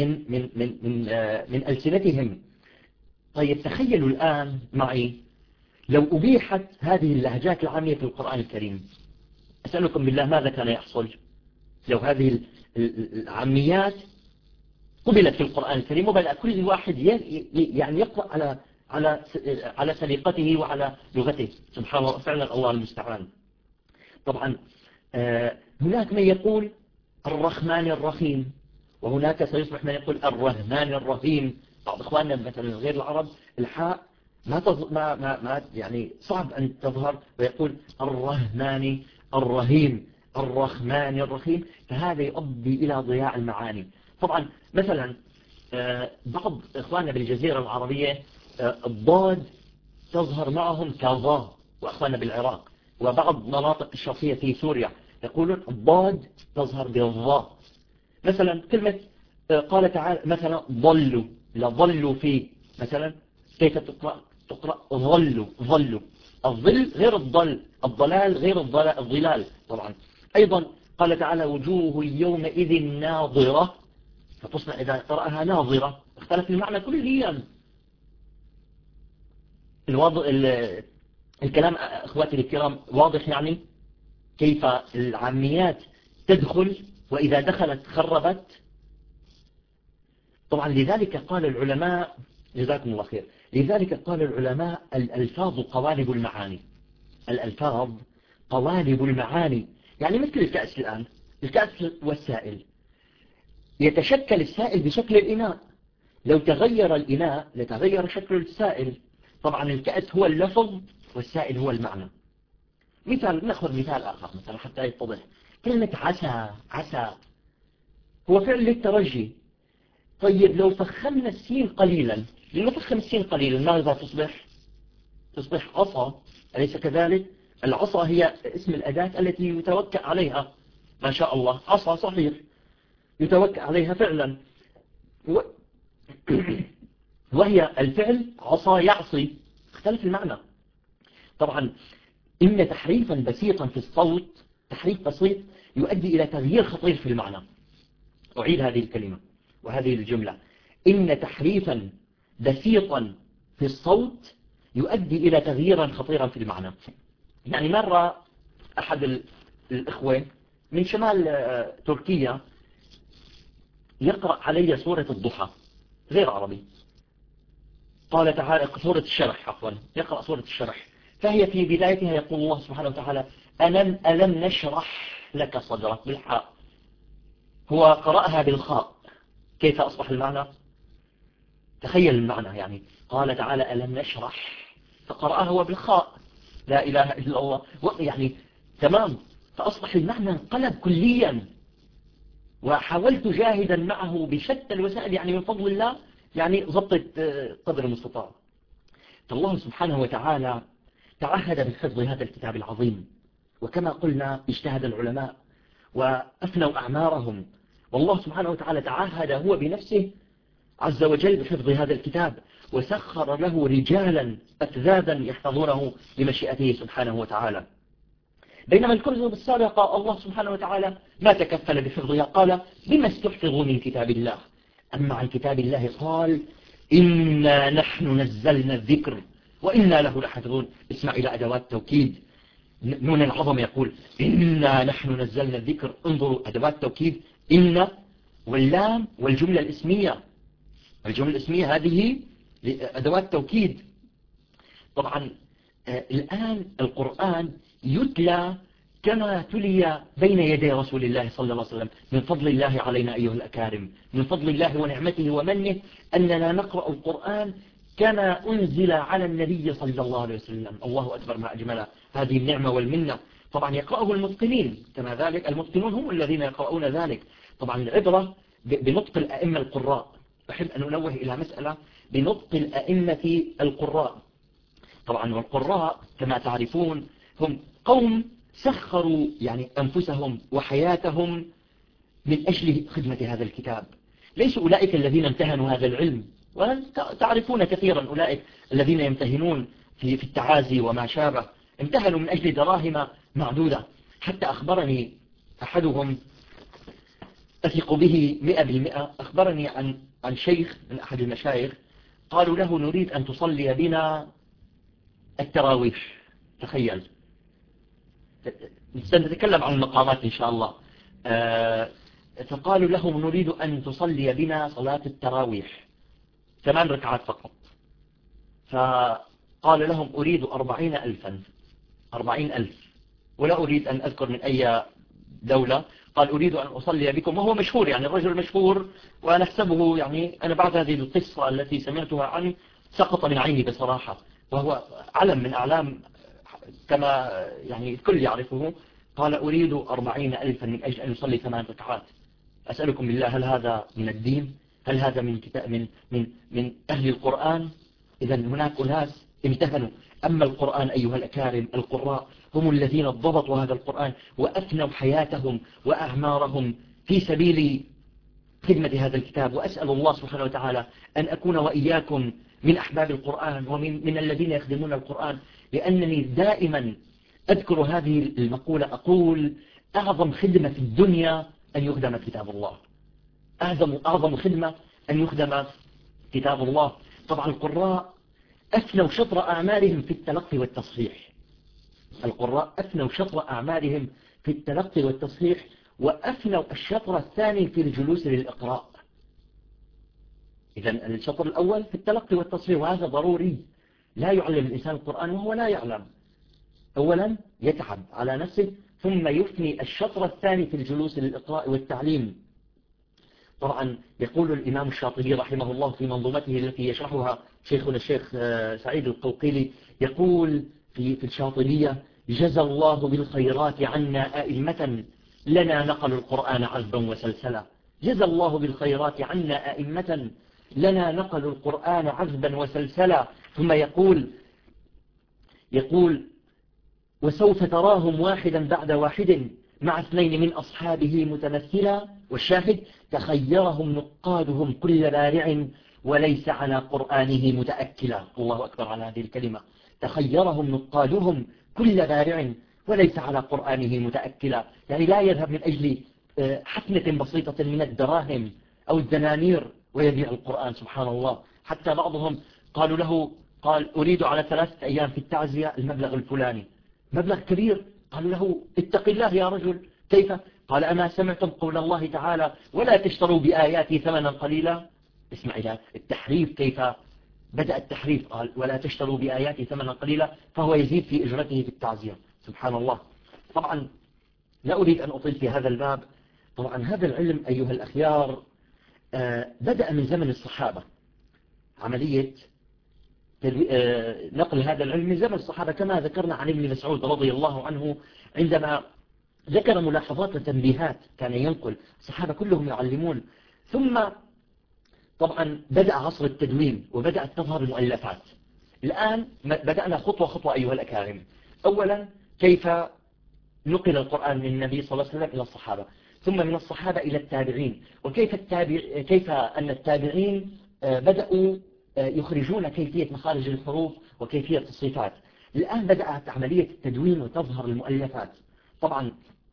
من ألسنتهم. طيب تخيلوا الآن معي لو أبيحت هذه اللهجات العامية في القرآن الكريم، أسألكم بالله ماذا كان يحصل لو هذه العاميات قبلت في القرآن الكريم، وبدأ كل واحد يعني يقرأ على سليقته وعلى لغته. سبحان الله، فعلا الله المستعان. طبعا هناك من يقول الرحمن الرحيم، وهناك سيصبح من يقول الرحمن الرحيم. بعض إخواننا مثلا غير العرب الحاء ما يعني صعب أن تظهر، ويقول الرحمن الرحيم، الرحمن الرحيم، فهذا يؤدي إلى ضياع المعاني. طبعا مثلا بعض إخواننا بالجزيرة العربية الضاد تظهر معهم كظا، وإخواننا بالعراق وبعض مناطق الشرقية في سوريا يقولون الضاد تظهر بالظاء. مثلا كلمة قال تعالى مثلا ضلوا، لا ضلوا في مثلا كيف تقرأ ظلوا، الظل غير الضل، الضلال غير الظلال. طبعا أيضا قال تعالى وجوه يومئذ ناظرة، فتصبح إذا قرأها ناظرة، اختلف المعنى كليا. الكلام أخواتي الكرام واضح، يعني كيف العاميات تدخل، وإذا دخلت خربت. طبعا لذلك قال العلماء جزاكم الله خير، لذلك قال العلماء الألفاظ قوالب المعاني، الألفاظ قوالب المعاني. يعني مثل الكأس الآن، الكأس والسائل، يتشكل السائل بشكل الإناء، لو تغير الإناء لتغير شكل السائل. طبعا الكأس هو اللفظ والسائل هو المعنى. مثال، نأخذ مثال آخر مثلا حتى يتضح. كلمة عسى هو فعل للترجي. طيب لو فخمنا السين قليلا، لنفخم السين قليلا ماذا تصبح عصا، أليس كذلك؟ العصا هي اسم الأداة التي يتوكأ عليها، ما شاء الله عصا صحيح يتوكأ عليها فعلا، وهي الفعل عصا يعصي، اختلف المعنى. طبعا إن تحريفا بسيطا في الصوت، تحريف بسيط يؤدي إلى تغيير خطير في المعنى. أعيد هذه الكلمة وهذه الجملة: إن تحريفا بسيطا في الصوت يؤدي إلى تغييرا خطيرا في المعنى. يعني مرة أحد الإخوة من شمال تركيا يقرأ علي سورة الضحى غير عربي، قال تعالى سورة الشرح، عفوا يقرأ سورة الشرح، فهي في بدايتها يقول الله سبحانه وتعالى ألم نشرح لك صدرك بالحاء، هو قرأها بالخاء، كيف أصبح المعنى؟ تخيل المعنى، يعني قال تعالى ألم نشرح، فقرأها هو بالخاء، لا إله إلا الله، يعني تمام، فأصبح المعنى انقلب كليا. وحاولت جاهدا معه بشتى الوسائل، يعني من فضل الله يعني ضبطت قدر المستطاع. فالله سبحانه وتعالى تعهد بحفظ هذا الكتاب العظيم، وكما قلنا اجتهد العلماء وأفنوا أعمارهم، والله سبحانه وتعالى تعهد هو بنفسه عز وجل بحفظ هذا الكتاب، وسخر له رجالا أفذاذا يحفظونه بمشيئته سبحانه وتعالى. بينما الكتب السابقة الله سبحانه وتعالى ما تكفل بحفظها، قال بما استحفظوا من كتاب الله. أما عن كتاب الله قال إنا نحن نزلنا الذكر وإنا له لحافظون. اسمع إلى أدوات توكيد، نون العظم يقول إنا نحن نزلنا الذكر، انظروا أدوات توكيد إن واللام والجملة الاسمية، الجملة الاسمية هذه أدوات توكيد. طبعا الآن القرآن يتلى كما تلي بين يدي رسول الله صلى الله عليه وسلم، من فضل الله علينا أيها الأكارم، من فضل الله ونعمته ومنه أننا نقرأ القرآن كما أنزل على النبي صلى الله عليه وسلم. الله أكبر ما أجمل هذه النعمة والمنة. طبعا يقرأه المتقنين، كما ذلك المتقنون هم الذين يقرؤون ذلك. طبعا العبرة بنطق الأئمة القراء، أحب أن أنوه إلى مسألة بنطق الأئمة القراء. طبعا والقراء كما تعرفون هم قوم سخروا يعني أنفسهم وحياتهم من أجل خدمة هذا الكتاب، ليسوا أولئك الذين امتهنوا هذا العلم، وتعرفون كثيرا أولئك الذين يمتهنون في التعازي وما شابه، امتهنوا من أجل دراهم معدودة. حتى أخبرني أحدهم أثق به 100%، أخبرني عن شيخ من أحد المشايخ، قالوا له نريد أن تصلي بنا التراويح. تخيل، سنتكلم عن المقامات إن شاء الله. فقالوا لهم نريد أن تصلي بنا صلاة التراويح 8 ركعات فقط. فقال لهم أريد 40,000 ولا أريد أن أذكر من أي دولة. قال أريد أن أصلي بكم، وهو مشهور يعني الرجل مشهور، ونحسبه يعني أنا بعد هذه القصة التي سمعتها عنه سقط من عيني بصراحة، وهو علم من أعلام كما يعني الكل يعرفه. قال أريد 40,000 من أجل أن يصلي 8 ركعات. أسألكم بالله، هل هذا من الدين؟ هل هذا من كتاب من أهل القرآن؟ إذا هناك ناس امتهنوا. أما القرآن أيها الأكارم، القراء هم الذين ضبطوا هذا القرآن وأفنوا حياتهم وأعمارهم في سبيل خدمة هذا الكتاب. وأسأل الله سبحانه وتعالى أن أكون وإياكم من أحباب القرآن ومن الذين يخدمون القرآن، لأنني دائما أذكر هذه المقولة، أقول أعظم خدمة في الدنيا أن يخدم كتاب الله. أعظم خدمة أن يخدم كتاب الله. طبعا القراء أفنوا شطر أعمالهم في التلقي والتصحيح. القراء أفنوا شطر أعمالهم في التلقي والتصحيح، وأفنوا الشطر الثاني في الجلوس للإقراء. إذا الشطر الأول في التلقي والتصحيح، وهذا ضروري. لا يعلم الإنسان القرآن وهو لا يعلم. أولا يتعب على نفسه، ثم يفني الشطر الثاني في الجلوس للإقراء والتعليم. طبعا يقول الإمام الشاطبي رحمه الله في منظومته التي يشرحها شيخنا الشيخ سعيد القوقيلي، يقول في الشاطبية: جزى الله بالخيرات عنا أئمة لنا نقلوا القرآن عذبا وسلسلا. جزى الله بالخيرات عنا أئمة لنا نقلوا القرآن عذبا وسلسلا. ثم يقول وسوف تراهم واحدا بعد واحد مع 2 من أصحابه متمثلا. والشاهد: تخيرهم نقادهم كل بارع وليس على قرآنه متأكلا. الله أكبر على هذه الكلمة. تخيرهم نقادهم كل بارع وليس على قرآنه متأكلا، يعني لا يذهب من أجل حفنة بسيطة من الدراهم أو الدنانير ويبيع القرآن. سبحان الله. حتى بعضهم قالوا له، قال أريد على 3 أيام في التعزية المبلغ الفلاني، مبلغ كبير. قالوا له اتق الله يا رجل، كيف؟ قال أما سمعتم قول الله تعالى ولا تشتروا بآياتي ثمنا قليلا؟ اسمع إلى التحريف، كيف بدأ التحريف. قال ولا تشتروا بآياتي ثمنا قليلا، فهو يزيد في إجرته في التعزية. سبحان الله. طبعا لا أريد أن أطيل في هذا الباب. طبعا هذا العلم أيها الأخيار بدأ من زمن الصحابة. عملية نقل هذا العلم من زمن الصحابة، كما ذكرنا عن ابن مسعود رضي الله عنه عندما ذكر ملاحظات وتنبيهات كان ينقل. الصحابة كلهم يعلمون. ثم طبعا بدأ عصر التدوين وبدأت تظهر المؤلفات. الآن بدأنا خطوة خطوة أيها الأكارم. أولا كيف نقل القرآن من النبي صلى الله عليه وسلم إلى الصحابة، ثم من الصحابة إلى التابعين، وكيف كيف أن التابعين بدأوا يخرجون كيفية مخارج الحروف وكيفية الصفات. الآن بدأت عملية التدوين وتظهر المؤلفات. طبعا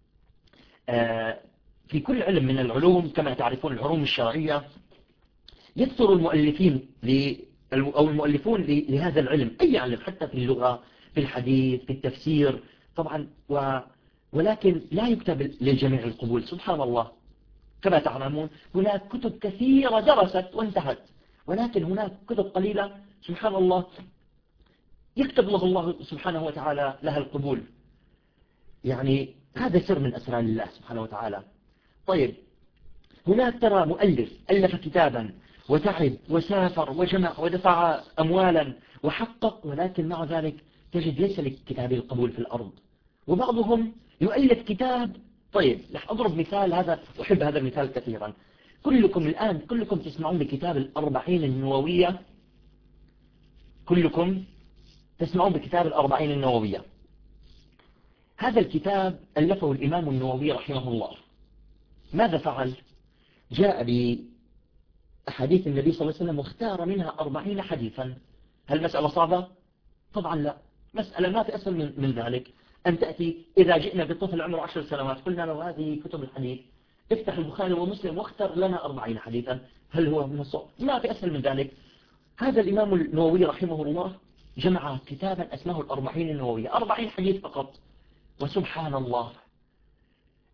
في كل علم من العلوم كما تعرفون العلوم الشرعية يكثر المؤلفين أو المؤلفون لهذا العلم، أي علم، حتى في اللغة، في الحديث، في التفسير طبعا، ولكن لا يكتب للجميع القبول. سبحان الله. كما تعلمون هناك كتب كثيرة درست وانتهت، ولكن هناك كتب قليلة سبحان الله يكتب له الله سبحانه وتعالى لها القبول. يعني هذا سر من أسرار الله سبحانه وتعالى. طيب هناك ترى مؤلف ألف كتابا وتعب وسافر وجمع ودفع أموالا وحقق، ولكن مع ذلك تجد ليس لكتابه القبول في الأرض. وبعضهم يؤلف كتاب. طيب رح أضرب مثال، هذا أحب هذا المثال كثيرا. كلكم تسمعون بكتاب الأربعين النووية. كلكم تسمعون بكتاب الأربعين النووية. هذا الكتاب ألفه الإمام النووي رحمه الله. ماذا فعل؟ جاء بأحاديث النبي صلى الله عليه وسلم واختار منها 40 حديثا. هل مسألة صعبة؟ طبعا لا، مسألة ما في أسهل من ذلك. أن تأتي إذا جئنا بطفل عمره 10 سنوات قلنا له هذه كتب الحديث، افتح البخاري ومسلم واختر لنا 40 حديثا، هل هو من الصعب؟ ما في أسهل من ذلك. هذا الإمام النووي رحمه الله جمع كتابا اسمه الأربعين النووية، 40 حديث فقط. وسبحان الله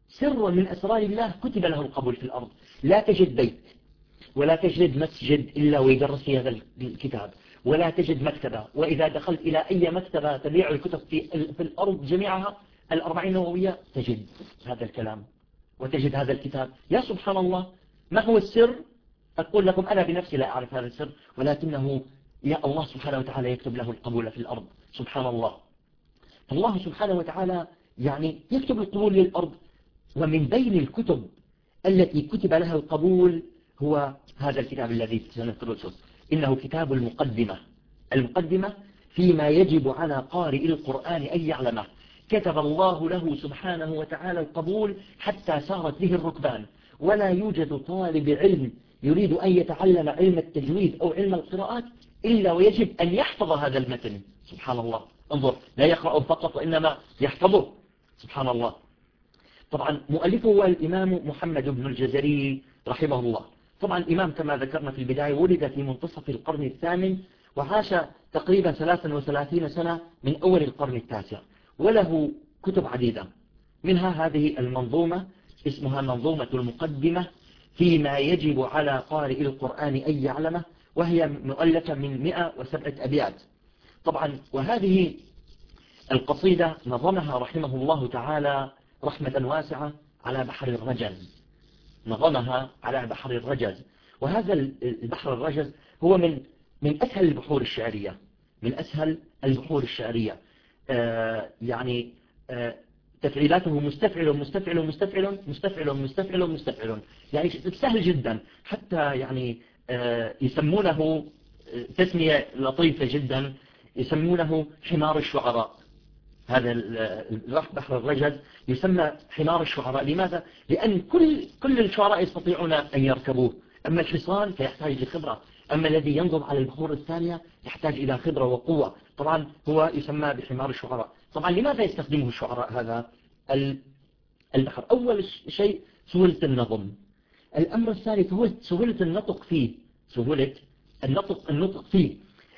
سر من أسرار الله كتب له القبول في الأرض. لا تجد بيت ولا تجد مسجد إلا ويدرس في هذا الكتاب، ولا تجد مكتبة، وإذا دخلت إلى أي مكتبة تبيع الكتب في الأرض جميعها 40 نووية تجد هذا الكلام وتجد هذا الكتاب. يا سبحان الله، ما هو السر؟ أقول لكم أنا بنفسي لا أعرف هذا السر، ولكنه يا الله سبحانه وتعالى يكتب له القبول في الأرض. سبحان الله. الله سبحانه وتعالى يعني يكتب القبول للأرض. ومن بين الكتب التي كتب لها القبول هو هذا الكتاب الذي سندرسه، إنه كتاب المقدمة. المقدمة فيما يجب على قارئ القرآن أن يعلمه. كتب الله له سبحانه وتعالى القبول حتى سارت به الركبان، ولا يوجد طالب علم يريد أن يتعلم علم التجويد أو علم القراءات إلا ويجب أن يحفظ هذا المتن. سبحان الله، انظر، لا يقرأه فقط وإنما يحفظه. سبحان الله. طبعا مؤلفه هو الإمام محمد بن الجزري رحمه الله. طبعا الإمام كما ذكرنا في البداية ولد في منتصف القرن الثامن، وعاش تقريبا 33 سنة من أول القرن التاسع، وله كتب عديدة، منها هذه المنظومة اسمها منظومة المقدمة فيما يجب على قارئ القرآن أن يعلمه، وهي مؤلفة من 107 أبيات. طبعا وهذه القصيدة نظمها رحمه الله تعالى رحمة واسعة على بحر الرجز، نظمها على بحر الرجز. وهذا البحر الرجز هو من أسهل البحور الشعرية، من أسهل البحور الشعرية. يعني تفعيلاته مستفعل مستفعل مستفعل مستفعل مستفعل مستفعل، يعني سهل جدا. حتى يعني يسمونه تسمية لطيفة جدا، يسمونه حمار الشعراء. هذا بحر الرجز يسمى حمار الشعراء. لماذا؟ لأن كل الشعراء يستطيعون أن يركبوه، أما الحصان فيحتاج لخبرة، أما الذي ينظم على البحور الثانية يحتاج إلى خبرة وقوة. طبعا هو يسمى بحمار الشعراء. طبعا لماذا يستخدمه الشعراء هذا البحر؟ أول شيء سهولة النظم. الأمر الثالث هو سهولة النطق فيه، سهولة النطق فيه.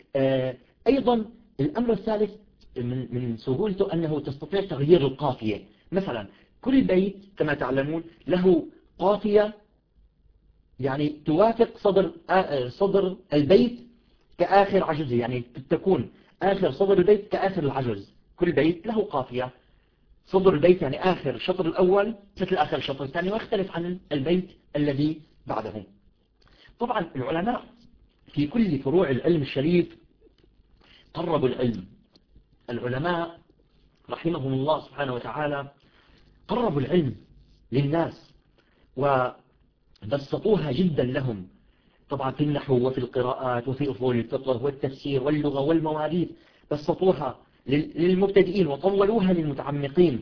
أيضا الأمر الثالث من سهولته أنه تستطيع تغيير القافية. مثلا كل بيت كما تعلمون له قافية يعني توافق صدر البيت كآخر عجز، يعني تكون آخر صدر البيت كآخر العجز. كل بيت له قافية، صدر البيت يعني آخر الشطر الأول مثل آخر الشطر الثاني، ويختلف عن البيت الذي بعده. طبعا العلماء في كل فروع العلم الشريف قربوا العلم. العلماء رحمهم الله سبحانه وتعالى قربوا العلم للناس وبسطوها جدا لهم. طبعا في النحو وفي القراءات وفي أصول الفقه والتفسير واللغة والمواريث بسطوها للمبتدئين وطولوها للمتعمقين.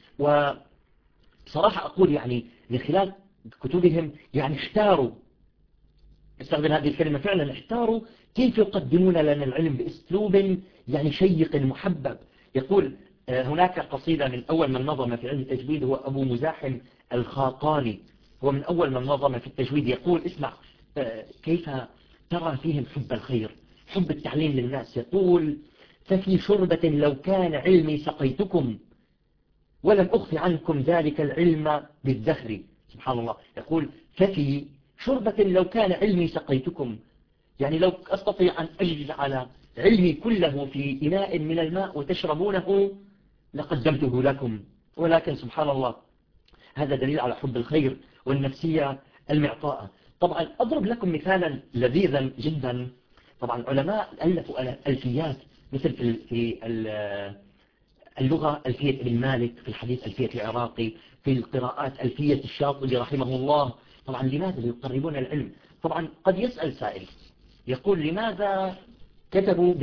وصراحة أقول يعني من خلال كتبهم يعني اختاروا، استخدم هذه الكلمة فعلا، اختاروا كيف يقدمون لنا العلم بأسلوب يعني شيق محبب. يقول هناك قصيدة من أول من نظم في علم التجويد هو أبو مزاحم الخاقاني، هو من أول من نظم في التجويد. يقول اسمع كيف ترى فيهم حب الخير، حب التعليم للناس. يقول ففي شربة لو كان علمي سقيتكم ولم أخفي عنكم ذلك العلم بالدهر. سبحان الله. يقول ففي شربة لو كان علمي سقيتكم، يعني لو أستطيع أن أجعل علمي كله في إناء من الماء وتشربونه لقدمته لكم. ولكن سبحان الله هذا دليل على حب الخير والنفسية المعطاءة. طبعا أضرب لكم مثالا لذيذا جدا. طبعا علماء ألفوا ألفيات، مثل في اللغة ألفية ابن مالك، في الحديث ألفية العراقي، في القراءات ألفية الشاطبي رحمه الله. طبعا لماذا يقربون العلم؟ طبعا قد يسأل سائل يقول لماذا كتبوا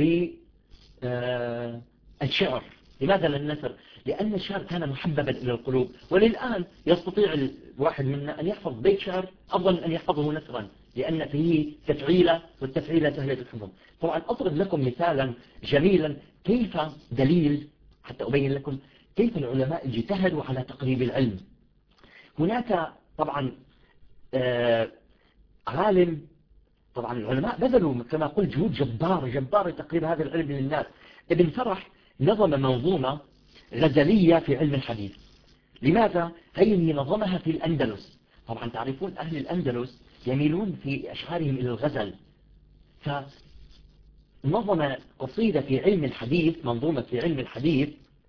بالشعر، لماذا لا النثر؟ لأن الشعر كان محببا إلى القلوب، وللآن يستطيع الواحد منا أن يحفظ بيت شعر أفضل من أن يحفظه نثرا، لأن فيه تفعيلة، والتفعيلة سهلة الحفظ. طبعا أضرب لكم مثالا جميلا كيف دليل حتى أبين لكم كيف العلماء اجتهدوا على تقريب العلم. هناك طبعا عالم، طبعا العلماء بذلوا كما قلت جهود جبارة تقريب هذا العلم للناس. ابن فرح نظم منظومة غزلية في علم الحديث، لماذا؟ هذه نظمها في الأندلس. طبعا تعرفون أهل الأندلس يميلون في أشعارهم إلى الغزل، فنظم قصيدة في علم الحديث، منظومة في علم الحديث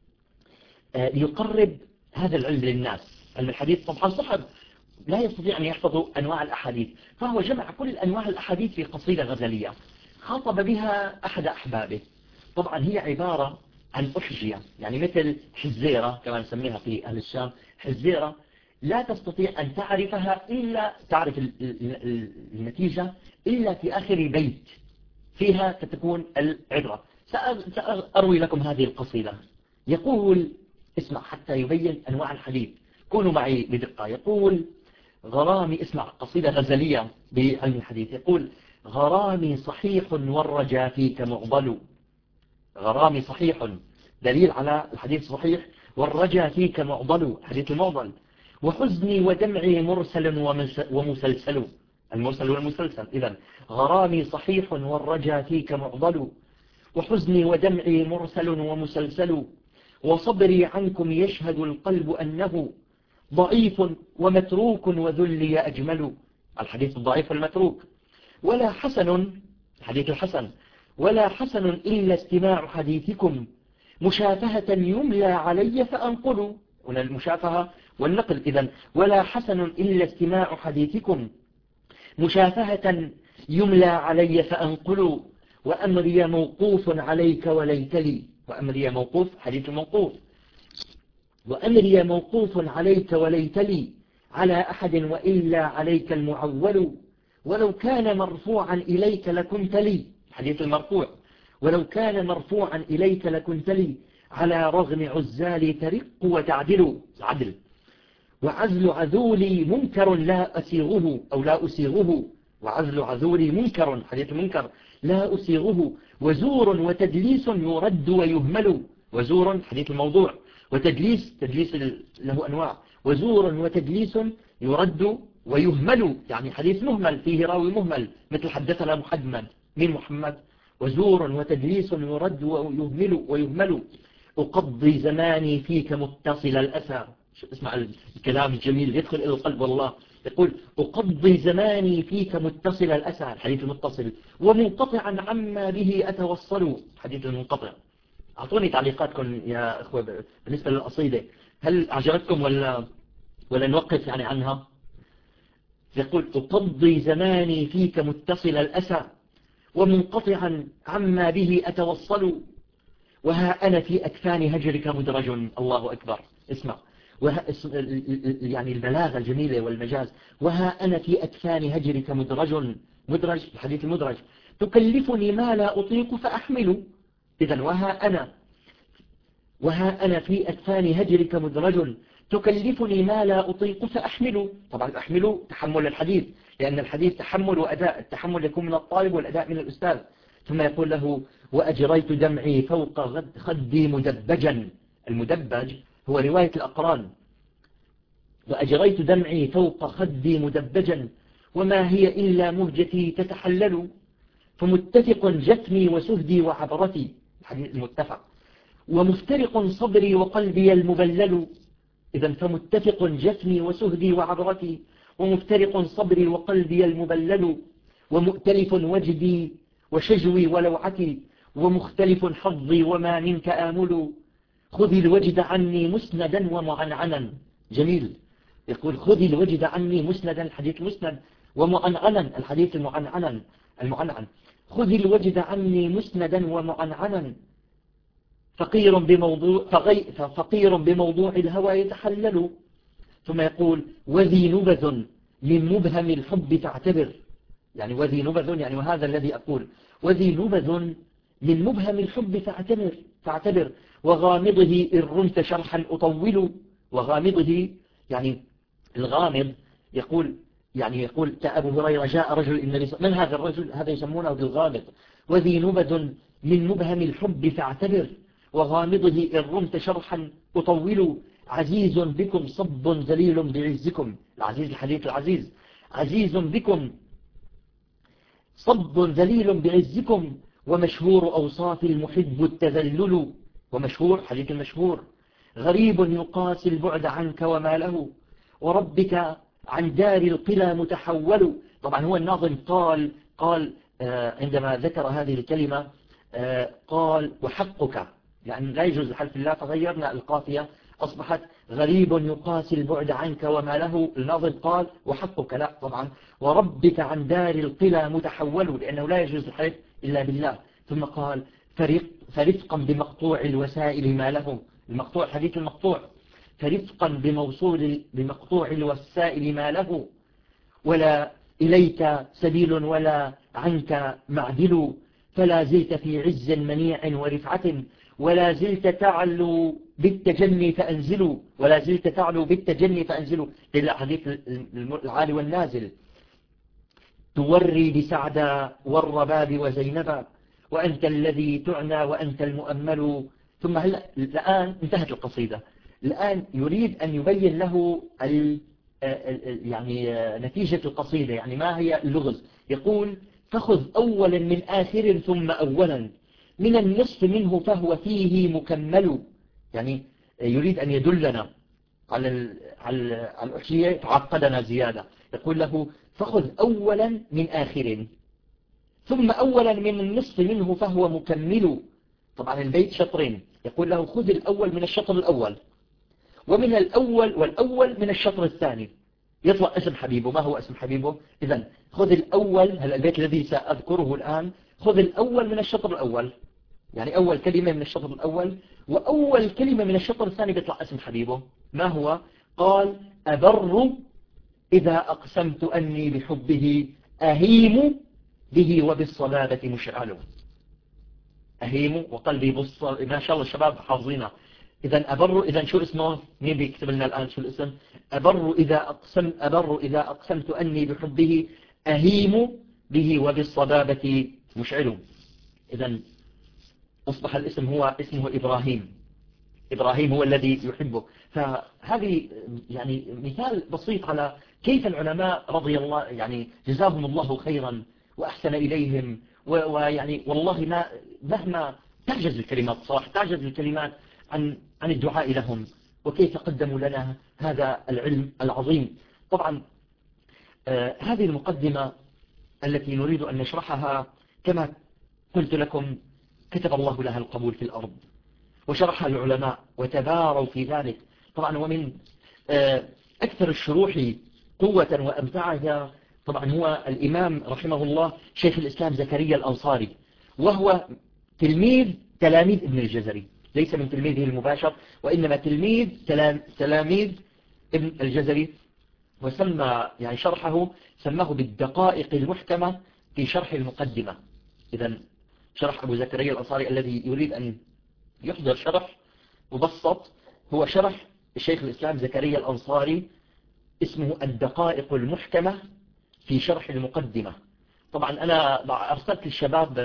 ليقرب هذا العلم للناس. علم الحديث طبعا صعب، لا يستطيع أن يحفظوا أنواع الأحاديث، فهو جمع كل أنواع الأحاديث في قصيدة غزلية خاطب بها أحد أحبابه. طبعا هي عبارة عن أحجية، يعني مثل حزيرة كما نسميها في أهل الشام، حزيرة لا تستطيع أن تعرفها إلا تعرف النتيجة إلا في آخر بيت فيها تكون العبرة. سأروي لكم هذه القصيدة. يقول، اسمع حتى يبين أنواع الحديث، كونوا معي بدقة. يقول غرامي، اسمع قصيدة غزلية بعلم الحديث. يقول غرامي صحيح والرجا فيك معضل. غرامي صحيح دليل على الحديث صحيح، والرجا فيك معضل حديث المعضل. وحزني ودمعي مرسل ومسلسل، المرسل والمسلسل. إذن غرامي صحيح والرجا فيك معضل، وحزني ودمعي مرسل ومسلسل، وصبري عنكم يشهد القلب أنه ضعيف ومتروك وذلي أجمل. الحديث الضعيف والمتروك. ولا حسن، حديث الحسن، ولا حسن إلا استماع حديثكم مشافهة يملى علي فأنقل. هنا المشافهة والنقل. إذن ولا حسن إلا استماع حديثكم مشافهة يملى علي فأنقل، وأمري موقوف عليك وليت لي. وأمري موقوف، حديث الموقوف. وأمري موقوف عليك وليت لي على أحد وإلا عليك المعول. ولو كان مرفوعا إليك لكنت لي، حديث المرفوع. ولو كان مرفوعا إليك لكنت لي على رغم عزالي ترق وتعدل. عدل. وعزل عذولي منكر لا أسيغه، أو لا أسيغه. وعزل عذولي منكر، حديث منكر، لا أسيغه. وزور وتدليس يرد ويهمل. وزور حديث الموضوع، وتدليس، تدليس له أنواع. وزور وتدليس يرد ويهمل، يعني حديث مهمل فيه راوي مهمل، مثل حدثنا محمد، من محمد. وزور وتدليس يرد ويهمل. أقضي زماني فيك متصل الأسى. اسمع الكلام الجميل يدخل إلى القلب والله. يقول أقضي زماني فيك متصل الأسى، الحديث المتصل. ومنقطعا عما به أتوصل، حديث المنقطع. أعطوني تعليقاتكم يا أخوة بالنسبة للقصيدة، هل أعجبتكم ولا نوقف يعني عنها؟ يقول أقضي زماني فيك متصل الأسى ومنقطعا عما به أتوصل، وها أنا في أكفان هجرك مدرج. الله أكبر. اسمع، يعني البلاغة الجميلة والمجاز. وها أنا في أكفان هجرك مدرج، مدرج الحديث المدرج. تكلفني ما لا أطيق فأحمل. إذن وها أنا في أكفان هجرك مدرج، تكلفني ما لا أطيق فأحمل. طبعا أحمل تحمل الحديث، لأن الحديث تحمل وأداء، التحمل يكون من الطالب والأداء من الأستاذ. ثم يقول له وأجريت دمعي فوق خدي مدبجا. المدبج هو رواية الأقران. وأجريت دمعي فوق خدي مدبجا، وما هي إلا مهجتي تتحلل. فمتفق جفني وسهدي وعبرتي، الحديث المتفق. ومفترق صبري وقلبي المبلل. إذن فمتفق جفني وسهدي وعبرتي، ومفترق صبري وقلبي المبلل. ومؤتلف وجدي وشجوي ولوعتي، ومختلف حظي وما منك آمل. خذي الوجد عني مسندا ومعنعنا. جميل. يقول خذي الوجد عني مسندا، الحديث مسند، ومعنعنا الحديث المعنعن. خذي الوجد عني مسندا ومعنعنا، فقير بموضوع الهوى يتحلل. ثم يقول وذي نبذ من مبهم الحب فاعتبر. يعني وذي نبذ، يعني وهذا الذي أقول، وذي نبذ من مبهم الحب فاعتبر. وغامضه إن رمت شرحا أطول. وغامضه يعني الغامض. يقول أبو هريرة جاء رجل النبي، من هذا الرجل؟ هذا يسمونه بالغامض. وذي نبذ من مبهم الحب فاعتبر، وغامضه إن رمت شرحا أطول. عزيز بكم صب ذليل بعزكم. العزيز الحديث العزيز. عزيز بكم صب ذليل بعزكم، ومشهور أوصاف المحب التذلل. ومشهور حديث المشهور. غريب يقاسي البعد عنك وما له، وربك عن دار القلى متحول. طبعا هو الناظم قال عندما ذكر هذه الكلمة قال وحقك، يعني لا يجوز الحلف بالله، فغيرنا القافية أصبحت غريب يقاسي البعد عنك وما له. الناظم قال وحقك، لا طبعا وربك عن دار القلى متحول، لأنه لا يجوز الحلف إلا بالله. ثم قال فرفقا بمقطوع الوسائل ما له، المقطوع حديث المقطوع، فرفقا بمقطوع الوسائل ما له، ولا إليك سبيل ولا عنك معدل، فلا زلت في عز منيع ورفعة، ولا زلت تعلو بالتجني فأنزلوا، ولا زلت تعلو بالتجني فأنزلوا، للحديث العالي والنازل. توري بسعد والرباب وزينبا، وأنت الذي تعنى وأنت المؤمل. ثم الآن انتهت القصيدة، الآن يريد أن يبين له يعني نتيجة القصيدة، يعني ما هي اللغز. يقول فخذ أولا من آخر ثم أولا، من النصف منه فهو فيه مكمل. يعني يريد أن يدلنا على الأحشية، تعقدنا زيادة. يقول له فخذ أولا من آخر ثم أولا من النصف منه فهو مكمل. طبعا البيت شطرين، يقول له خذ الأول من الشطر الأول، ومن الأول والأول من الشطر الثاني. يطلع اسم حبيبه. ما هو اسم حبيبه؟ إذن خذ الأول، هذا البيت الذي سأذكره الآن، خذ الأول من الشطر الأول، يعني أول كلمة من الشطر الأول، وأول كلمة من الشطر الثاني بيطلع اسم حبيبه. ما هو؟ قال أبر إذا أقسمت أني بحبه أهيم به وبالصلابة مشعل. أهيم وقلبي بصل، ما شاء الله الشباب حافظينها. إذن أبر، إذن شو اسمه؟ مين بيكتب لنا الآن شو الاسم؟ أبر إذا أقسمت أني بحبه أهيم به وبالصبابة مشعل. إذن أصبح الاسم هو اسمه إبراهيم. إبراهيم هو الذي يحبه. فهذه يعني مثال بسيط على كيف العلماء رضي الله، يعني جزاهم الله خيرا وأحسن إليهم، ويعني والله مهما تعجز الكلمات، صراحة تعجز الكلمات عن الدعاء لهم، وكيف قدموا لنا هذا العلم العظيم. طبعا هذه المقدمة التي نريد أن نشرحها كما قلت لكم كتب الله لها القبول في الأرض، وشرحها العلماء وتباروا في ذلك. طبعا ومن أكثر الشروح قوة وأمتعها طبعا هو الإمام رحمه الله شيخ الإسلام زكريا الأنصاري، وهو تلاميذ ابن الجزري، ليس من تلميذه المباشر، وإنما تلاميذ ابن الجزري. وسمى يعني شرحه سماه بالدقائق المحكمة في شرح المقدمة. إذن شرح أبو زكريا الأنصاري الذي يريد أن يحضر شرح مبسط هو شرح الشيخ الإسلام زكريا الأنصاري، اسمه الدقائق المحكمة في شرح المقدمة. طبعا أنا أرسلت للشباب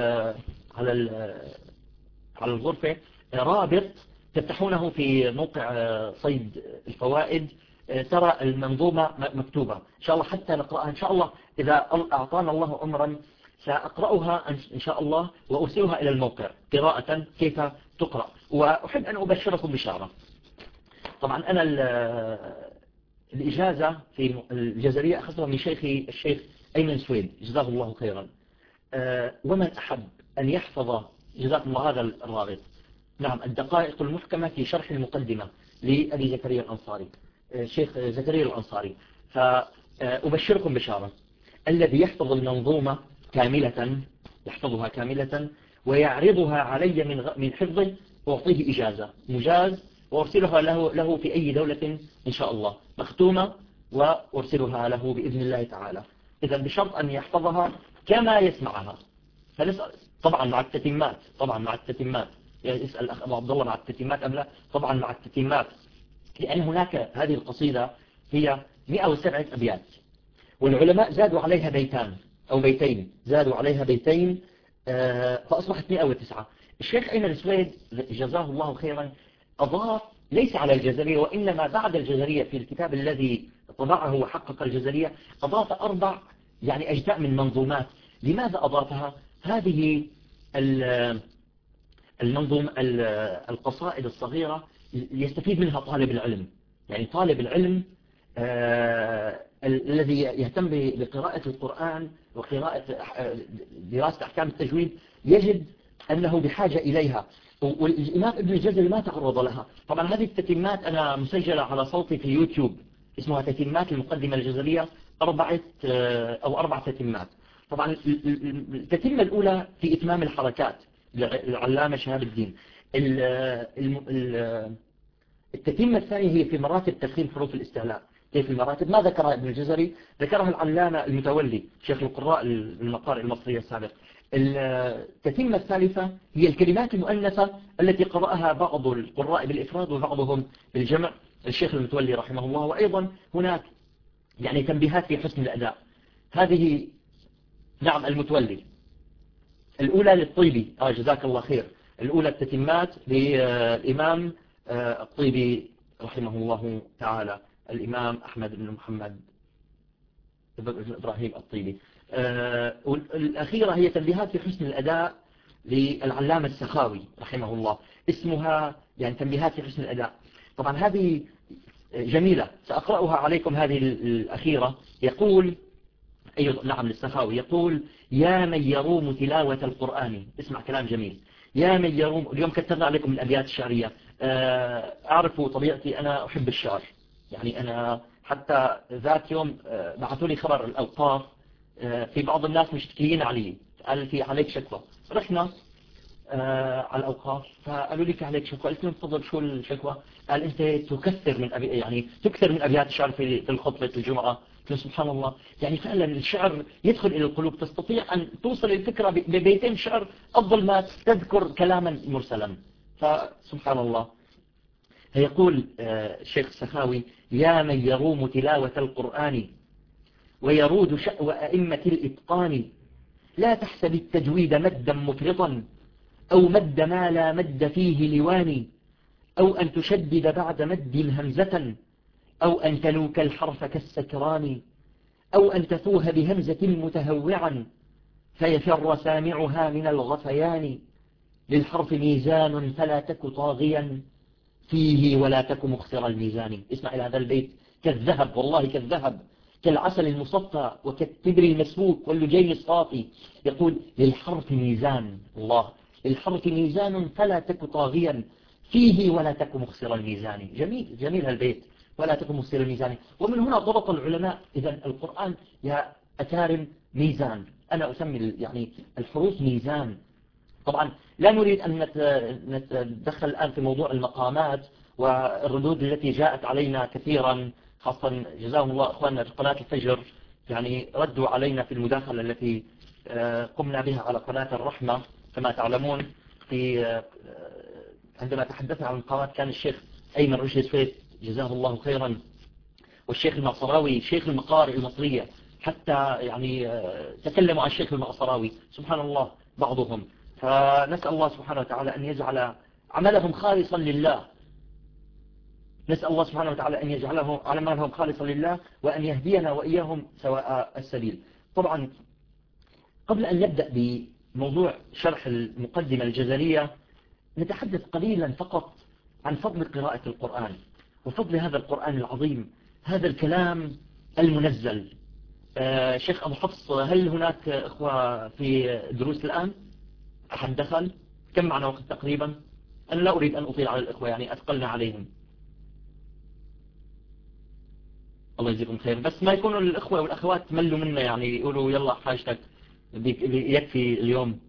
على الغرفة رابط تفتحونه في موقع صيد الفوائد، ترى المنظومة مكتوبة إن شاء الله حتى نقرأها إن شاء الله. إذا أعطانا الله عمرا سأقرأها إن شاء الله وأرسلها إلى الموقع قراءة كيف تقرأ. وأحب أن أبشركم بشارة. طبعا أنا الإجازة في الجزرية أخذتها من شيخي الشيخ أيمن سويد جزاه الله خيرا. ومن أحب أن يحفظ جزاكم الله هذا الرابط، نعم، الدقائق المحكمة في شرح المقدمة لأبي زكريا الأنصاري، الشيخ زكريا الأنصاري. فأبشركم بشارة، الذي يحفظ المنظومة كاملة يحفظها كاملة ويعرضها علي من حفظه وأعطيه إجازة مجاز، وأرسلها له في أي دولة إن شاء الله مختومة، وأرسلها له بإذن الله تعالى. إذا بشرط أن يحفظها كما يسمعها. طبعا مع التتمات، يسأل الأخ أبو عبد الله مع التتمات أم لا؟ طبعا مع التتمات، لأن هناك هذه القصيدة هي 107 أبيات، والعلماء زادوا عليها بيتين، زادوا عليها بيتين، فأصبحت 109. الشيخ أيمن سويد جزاه الله خيرا أضاف ليس على الجزرية، وإنما بعد الجزرية في الكتاب الذي طبعه وحقق الجزرية أضاف 4 يعني أجزاء من منظومات. لماذا أضافها؟ هذه القصائد الصغيرة يستفيد منها طالب العلم. يعني طالب العلم الذي يهتم بقراءة القرآن وقراءة دراسة أحكام التجويد يجد أنه بحاجة إليها، والإمام ابن الجزري ما تعرض لها. طبعا هذه التتمات أنا مسجلة على صوتي في يوتيوب، اسمها تتمات المقدمة الجزرية، 4 تتمات. طبعا التتمة الأولى في إتمام الحركات للعلامة شهاب الدين. التتمة الثانية هي في مراتب تفخيم حروف الاستعلاء. كيف المراتب؟ ما ذكرها ابن الجزري، ذكرها العلامة المتولي شيخ القراء المقارئ المصرية السابق. التتمة الثالثة هي الكلمات المؤنثة التي قرأها بعض القراء بالإفراد وبعضهم بالجمع، الشيخ المتولي رحمه الله. وأيضا هناك يعني تنبيهات في حسن الأداء. هذه نعم المتولي. الأولى للطيبي، جزاك الله خير. الأولى التتمات للإمام الطيبي رحمه الله تعالى، الإمام أحمد بن محمد بن إبراهيم الطيبي. والأخيرة هي تنبيهات في حسن الأداء للعلامة السخاوي رحمه الله، اسمها يعني تنبيهات في حسن الأداء. طبعا هذه جميلة، سأقرأها عليكم. هذه الأخيرة يقول أيضا نعم للسخاوي، يقول: يا من يروم تلاوة القرآن. اسمع كلام جميل. يا من يروم. اليوم كتبنا عليكم الأبيات الشعرية. أعرفوا طبيعتي، أنا أحب الشعر. يعني أنا حتى ذات يوم بعثوا لي خبر الأوقاف، في بعض الناس مشتكيين علي، قال في عليك شكوى. رحنا على الأوقاف فقالوا لي في عليك شكوى. قلت لهم تفضل، شو الشكوى؟ قال أنت تكثر من أبيات الشعر في الخطبة الجمعة. قلت له سبحان الله، يعني فعلا الشعر يدخل إلى القلوب، تستطيع أن توصل الفكرة ببيتين شعر أفضل ما تذكر كلاما مرسلا. فسبحان الله. يقول الشيخ السخاوي: يا من يروم تلاوة القرآن ويرود شأو أئمة الإتقان، لا تحسب التجويد مدا مفرطا أو مد ما لا مد فيه لوان، أو أن تشدد بعد مد همزة، أو أن تلوك الحرف كالسكران، أو أن تفوه بهمزة متهوعا فيفر سامعها من الغثيان. للحرف ميزان فلا تك طاغيا فيه ولا تك مخسر الميزان. اسمع إلى هذا البيت، كالذهب والله كالذهب، كالعسل المصفى وكالتبر المسبوك واللجين الصافي. يقول: للحرف ميزان، الله، للحرف ميزان فلا تك طاغيا فيه ولا تك مخسر الميزان. جميل جميل هالبيت، ولا تك مخسر الميزان. ومن هنا ضبط العلماء إذا القرآن يا أكارم ميزان. أنا أسمي يعني الحروف ميزان. طبعا لا نريد أن نتدخل الآن في موضوع المقامات والردود التي جاءت علينا كثيرا، خاصة جزاهم الله أخواننا في قناة الفجر، يعني ردوا علينا في المداخلة التي قمنا بها على قناة الرحمة. كما تعلمون في عندما تحدثنا عن المقامات كان الشيخ أيمن رشد سويد جزاه الله خيرا، والشيخ المعصراوي شيخ المقارئ المصرية، حتى يعني تكلموا عن الشيخ المعصراوي سبحان الله بعضهم. فنسأل الله سبحانه وتعالى أن يجعل عملهم خالصا لله، نسأل الله سبحانه وتعالى أن يجعلهم عملهم خالصا لله، وأن يهدينا وإياهم سواء السبيل. طبعا قبل أن نبدأ بموضوع شرح المقدمة الجزرية، نتحدث قليلا فقط عن فضل قراءة القرآن وفضل هذا القرآن العظيم، هذا الكلام المنزل. شيخ أبو حفص، هل هناك إخوة في دروس الآن؟ أحد دخل؟ كم معنا وقت تقريبا؟ أنا لا أريد أن أطيل على الإخوة، يعني أثقلنا عليهم. الله يجزيكم خير، بس ما يكونوا الإخوة والأخوات ملوا منا، يعني يقولوا يلا حاجتك يكفي اليوم.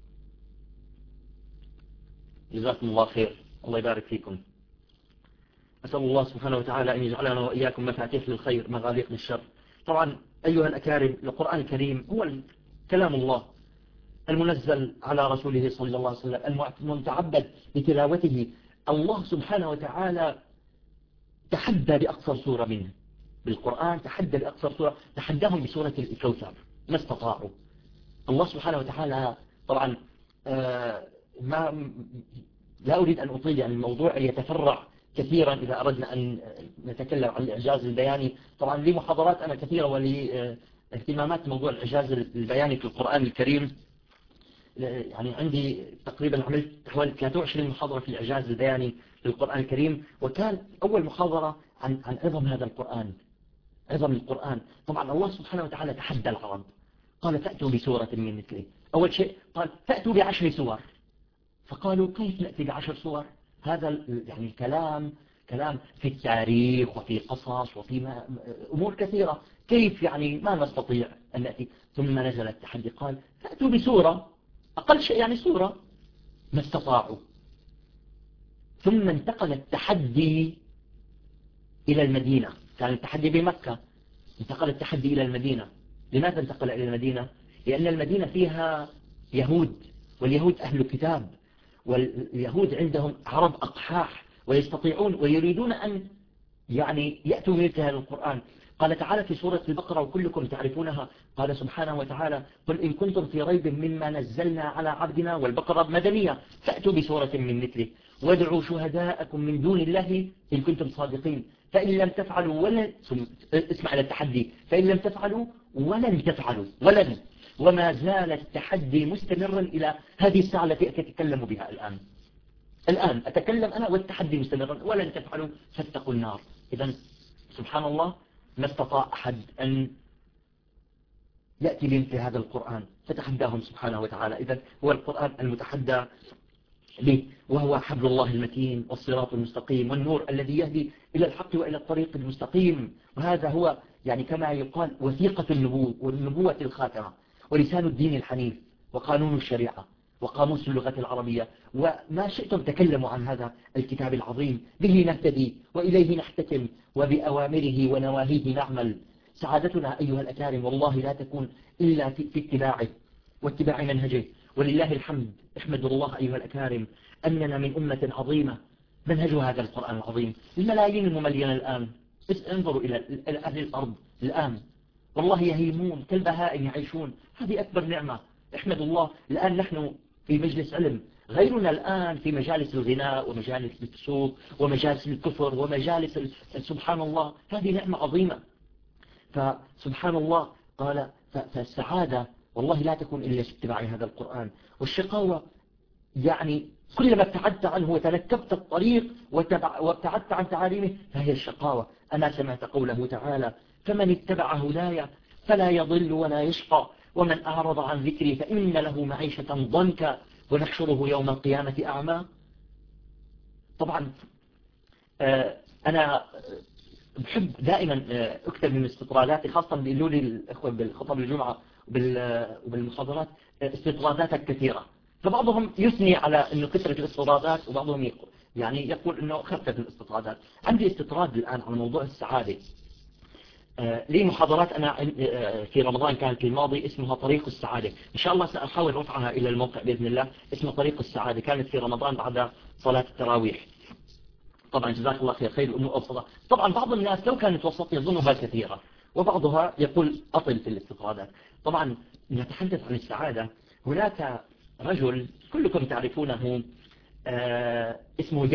جزاكم الله خير، الله يبارك فيكم. أسأل الله سبحانه وتعالى أن يجعلنا وإياكم مفاتيح للخير مغاليق للشر. طبعا أيها الأكارم، القرآن الكريم هو كلام الله المنزل على رسوله صلى الله عليه وسلم، المتعبد بتلاوته. الله سبحانه وتعالى تحدى بأقصر سورة منه بالقرآن، تحدى بأقصر سورة، تحداهم بسورة الكوثر ما استطاعوا. الله سبحانه وتعالى طبعا لا أريد أن أطيل، يعني الموضوع يتفرع كثيرا إذا أردنا أن نتكلم عن الإعجاز البياني. طبعا لي محاضرات أنا كثيرة ولي اهتمامات موضوع الإعجاز البياني في القرآن الكريم. يعني عندي تقريبا عملت حوالي 23 محاضرة في الإعجاز البياني للقرآن الكريم، وكان أول محاضرة عن عظم هذا القرآن، عظم القرآن. طبعا الله سبحانه وتعالى تحدى العرب، قال فأتوا بسورة من مثله. أول شيء قال فأتوا ب10 سور، فقالوا كيف نأتي ب10 سور؟ هذا يعني كلام في التاريخ وفي قصص وفي أمور كثيرة، كيف يعني ما نستطيع أن نأتي؟ ثم نزل التحدي قال فأتوا بسورة، أقل شيء يعني سورة، ما استطاعوا. ثم انتقل التحدي إلى المدينة، كان التحدي بمكة، انتقل التحدي إلى المدينة. لماذا انتقل إلى المدينة؟ لأن المدينة فيها يهود، واليهود أهل كتاب، واليهود عندهم عرب أقحاح، ويستطيعون ويريدون أن يعني يأتوا مثل هذا القرآن. قال تعالى في سورة البقرة وكلكم تعرفونها، قال سبحانه وتعالى قل إن كنتم في ريب مما نزلنا على عبدنا، والبقرة مدنية، فأتوا بسورة من مثله وادعوا شهداءكم من دون الله إن كنتم صادقين فإن لم تفعلوا ولن، اسمع إلى التحدي، فإن لم تفعلوا ولن تفعلوا ولن، وما زال التحدي مستمرا إلى هذه الساعة التي أتكلم بها الآن أتكلم أنا والتحدي مستمرا، ولن تفعلوا فاتقوا النار. إذن سبحان الله ما استطاع أحد أن يأتي بمثل هذا القرآن، فتحداهم سبحانه وتعالى. إذن هو القرآن المتحدى به، وهو حبل الله المتين والصراط المستقيم والنور الذي يهدي إلى الحق وإلى الطريق المستقيم. وهذا هو يعني كما يقال وثيقة والنبوة الخاتمة، ولسان الدين الحنيف، وقانون الشريعة، وقاموس اللغة العربية، وما شئتم تكلموا عن هذا الكتاب العظيم. به نهتدي وإليه نحتكم، وبأوامره ونواهيه نعمل. سعادتنا أيها الأكارم والله لا تكون إلا في اتباعه واتباع منهجه. ولله الحمد، احمدوا الله أيها الأكارم أننا من أمة عظيمة منهجها هذا القرآن العظيم. الملايين المملينة الآن، انظروا إلى أهل الأرض الآن، والله يهيمون كالبهائم يعيشون، هذه أكبر نعمة. احمدوا الله. الآن نحن في مجلس علم، غيرنا الآن في مجالس الغناء ومجالس الفسوق ومجالس الكفر ومجالس سبحان الله، هذه نعمة عظيمة. فسبحان الله قال فالسعادة والله لا تكون إلا في اتباع هذا القرآن. والشقاوة يعني كلما ابتعدت عنه وتنكبت الطريق وابتعدت عن تعاليمه فهي الشقاوة. أنا سمعت قوله تعالى فمن اتبع هدايا فلا يضل ولا يشقى ومن أعرض عن ذكري فإن له معيشة ضنكا ونحشره يوم القيامة أعمى. طبعا أنا بحب دائما أكتب من استطراداتي، خاصة بيقولوا لي الأخوة بالخطب الجمعة وبالمحاضرات استطرادات كثيرة، فبعضهم يثني على أنه كثرة الاستطرادات، وبعضهم يعني يقول أنه خفت الاستطرادات. عندي استطراد الآن على موضوع السعادة. لي محاضرات أنا في رمضان كانت الماضي اسمها طريق السعادة، إن شاء الله سأحاول رفعها إلى الموقع بإذن الله. اسمها طريق السعادة، كانت في رمضان بعد صلاة التراويح. طبعا جزاك الله خير الأمور أبسطة. طبعا بعض الناس لو كانت وسط يظنها كثيرة، وبعضها يقول أطل في الاستطرادات. طبعا نتحدث عن السعادة. هناك رجل كلكم تعرفونه اسمه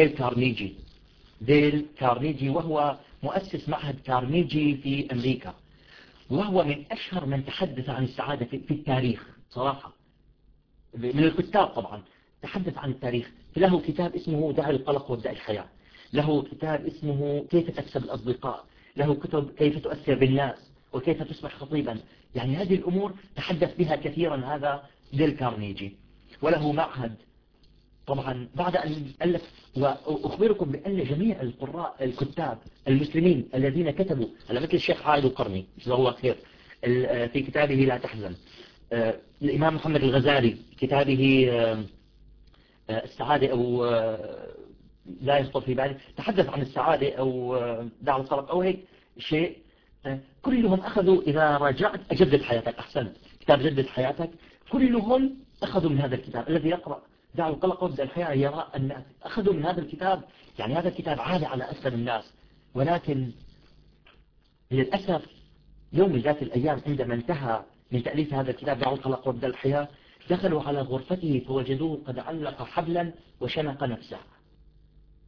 ديل كارنيجي، وهو مؤسس معهد كارنيجي في أمريكا، وهو من أشهر من تحدث عن السعادة في التاريخ صراحة، من الكتاب طبعا تحدث عن التاريخ. له كتاب اسمه دع القلق وابدأ الحياة، له كتاب اسمه كيف تكسب الأصدقاء، له كتب كيف تؤثر بالناس وكيف تصبح خطيبا. يعني هذه الأمور تحدث بها كثيرا هذا ديل كارنيجي، وله معهد. طبعا بعد أن ألف، وأخبركم بأن جميع الكتاب المسلمين الذين كتبوا على مثل الشيخ عائد القرني جزاه الله خير في كتابه لا تحزن، الإمام محمد الغزالي كتابه السعادة أو لا يخطر في بالي، تحدث عن السعادة أو دع القلق أو هيك شيء. كلهم أخذوا، إذا رجعت جدد حياتك، أحسنت، كتاب جدد حياتك، كلهم أخذوا من هذا الكتاب. الذي يقرأ دع القلق وابدأ الحياة يرى أن أخذوا من هذا الكتاب، يعني هذا الكتاب عاد على أسلم الناس. ولكن للأسف يوم من ذات الأيام عندما انتهى من تأليف هذا الكتاب دع القلق وابدأ الحياة، دخلوا على غرفته فوجدوه قد علق حبلا وشنق نفسه.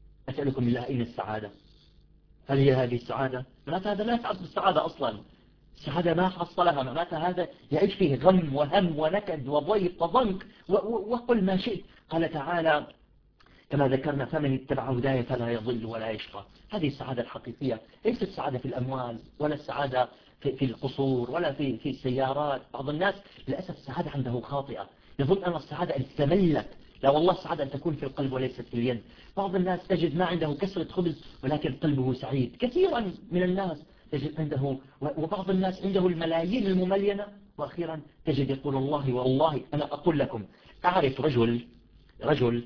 أسألكم بالله أين السعادة؟ هل هي هذه السعادة؟ معناتها هذا لا يتعب بالسعادة أصلا. السعادة ما حصلها، معناتها هذا يعيش فيه غم وهم ونكد وضيق وضنك وقل ما شئت. قال تعالى كما ذكرنا فمن اتبع هداي فلا يضل ولا يشقى. هذه السعادة الحقيقية، ليست السعادة في الأموال ولا السعادة في القصور ولا في السيارات. بعض الناس للأسف السعادة عنده خاطئة، يظن أن السعادة أن تتملك. لا والله السعادة أن تكون في القلب وليست في اليد. بعض الناس تجد ما عنده كسرة خبز ولكن قلبه سعيد، كثيرا من الناس تجد عنده، وبعض الناس عنده الملايين المملينة وأخيرا تجد يقول الله والله أنا أقول لكم. أعرف رجل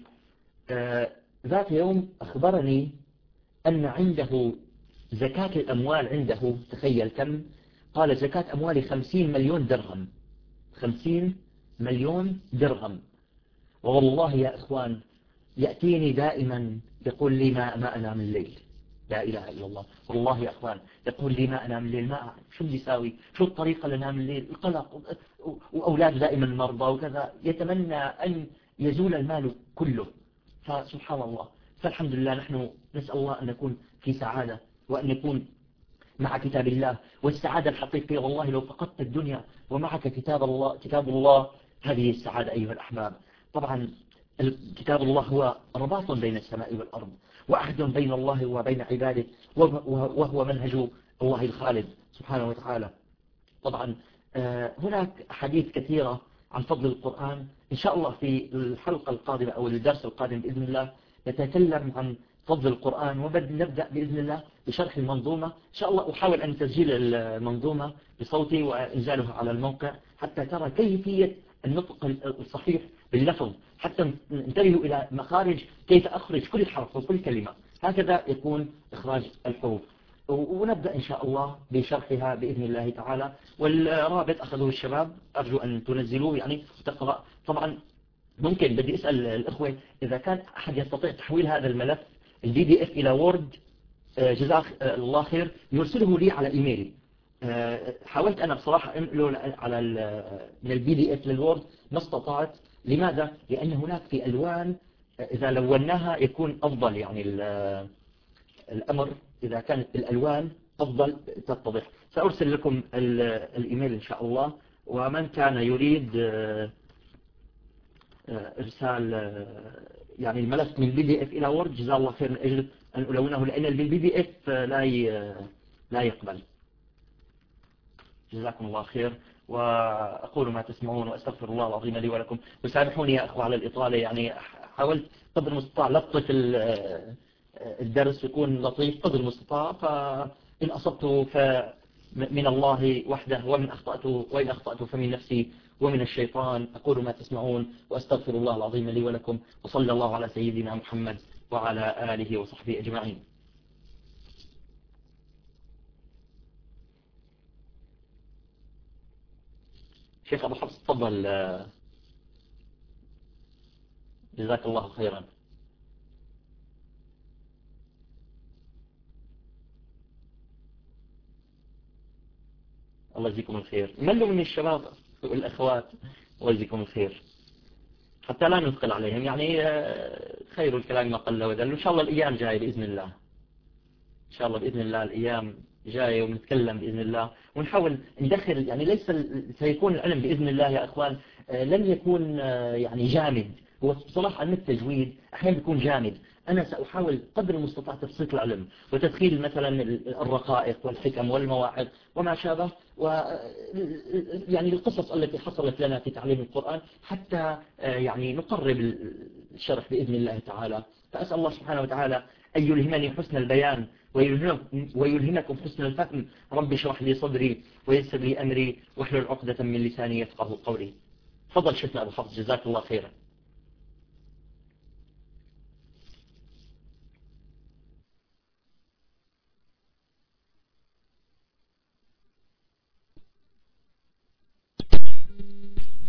ذات يوم أخبرني أن عنده زكاة الأموال عنده، تخيل كم؟ قال زكاة أموالي 50 مليون درهم. 50 مليون درهم. والله يا إخوان يأتيني دائما يقول لي ما أنام الليل. لا إله إلا الله. والله يا أخوان يقول لي ما أنام الليل، ما أعرف شو بدي أساوي، شو الطريقة لنام الليل، القلق وأولاد دائما مرضى وكذا، يتمنى أن يزول المال كله. فسبحان الله. فالحمد لله نحن نسأل الله أن نكون في سعادة وأن نكون مع كتاب الله. والسعادة الحقيقية والله لو فقدت الدنيا ومعك كتاب الله هذه السعادة أيها الأحباب. طبعا كتاب الله هو رباط بين السماء والأرض وعهد بين الله وبين عباده، وهو منهج الله الخالد سبحانه وتعالى. طبعا هناك حديث كثيرة عن فضل القرآن. إن شاء الله في الحلقة القادمة أو الدرس القادم بإذن الله نتكلم عن فضل القرآن، ونبدأ بإذن الله بشرح المنظومة. إن شاء الله أحاول أن تسجيل المنظومة بصوتي وإنزالها على الموقع حتى ترى كيفية النطق الصحيح باللفظ، حتى ننتبه إلى مخارج كيف أخرج كل حرف وكل كلمة، هكذا يكون إخراج الحروف. ونبدأ إن شاء الله بشرحها بإذن الله تعالى. والرابط أخذه الشباب، أرجو أن تنزلوه يعني تقرأ. طبعا ممكن بدي أسأل الأخوة إذا كان أحد يستطيع تحويل هذا الملف الPDF إلى وورد، جزاك الله خير، يرسله لي على إيميلي. حاولت أنا بصراحة أنقله على من الPDF للوورد ما استطعت. لماذا؟ لأن هناك في ألوان إذا لوناها يكون أفضل، يعني الأمر إذا كانت بالألوان أفضل تتضح. سأرسل لكم الإيميل إن شاء الله. ومن كان يريد إرسال يعني الملف من PDF إلى وورد جزاه الله خير من أجل أن ألونه، لأن الPDF لا يقبل. جزاكم الله خير. وأقول ما تسمعون وأستغفر الله العظيم لي ولكم. وسامحوني يا أخوة على الإطالة، يعني حاولت قدر المستطاع لطف الدرس يكون لطيف قدر المستطاع، فإن أصبت فمن الله وحده، وإن أخطأت فمن نفسي ومن الشيطان. أقول ما تسمعون وأستغفر الله العظيم لي ولكم، وصلى الله على سيدنا محمد وعلى آله وصحبه أجمعين. شيخ أبو حفص تفضل، جزاك الله خيرا. الله يجزيكم الخير. ملوا من الشباب والأخوات ويجزيكم الخير حتى لا نثقل عليهم، يعني خير الكلام ما قل ودل. إن شاء الله الأيام جاية بإذن الله، إن شاء الله بإذن الله الأيام جاية ونتكلم بإذن الله ونحاول ندخل، يعني ليس سيكون العلم بإذن الله يا أخوان لن يكون يعني جامد. هو بصراحة علم التجويد أحيانا بيكون جامد. أنا سأحاول قدر المستطاع تبسيط العلم وتدخيل مثلا الرقائق والحكم والمواعظ وما شابه، يعني القصص التي حصلت لنا في تعليم القرآن حتى يعني نقرب الشرح بإذن الله تعالى. فأسأل الله سبحانه وتعالى أن يلهمني حسن البيان ويلهمكم حسن الفهم. رب اشرح لي صدري ويسر لي أمري واحلل عقدة من لساني يفقهوا قولي. تفضل شيخنا أبو حفص، جزاك الله خيرا.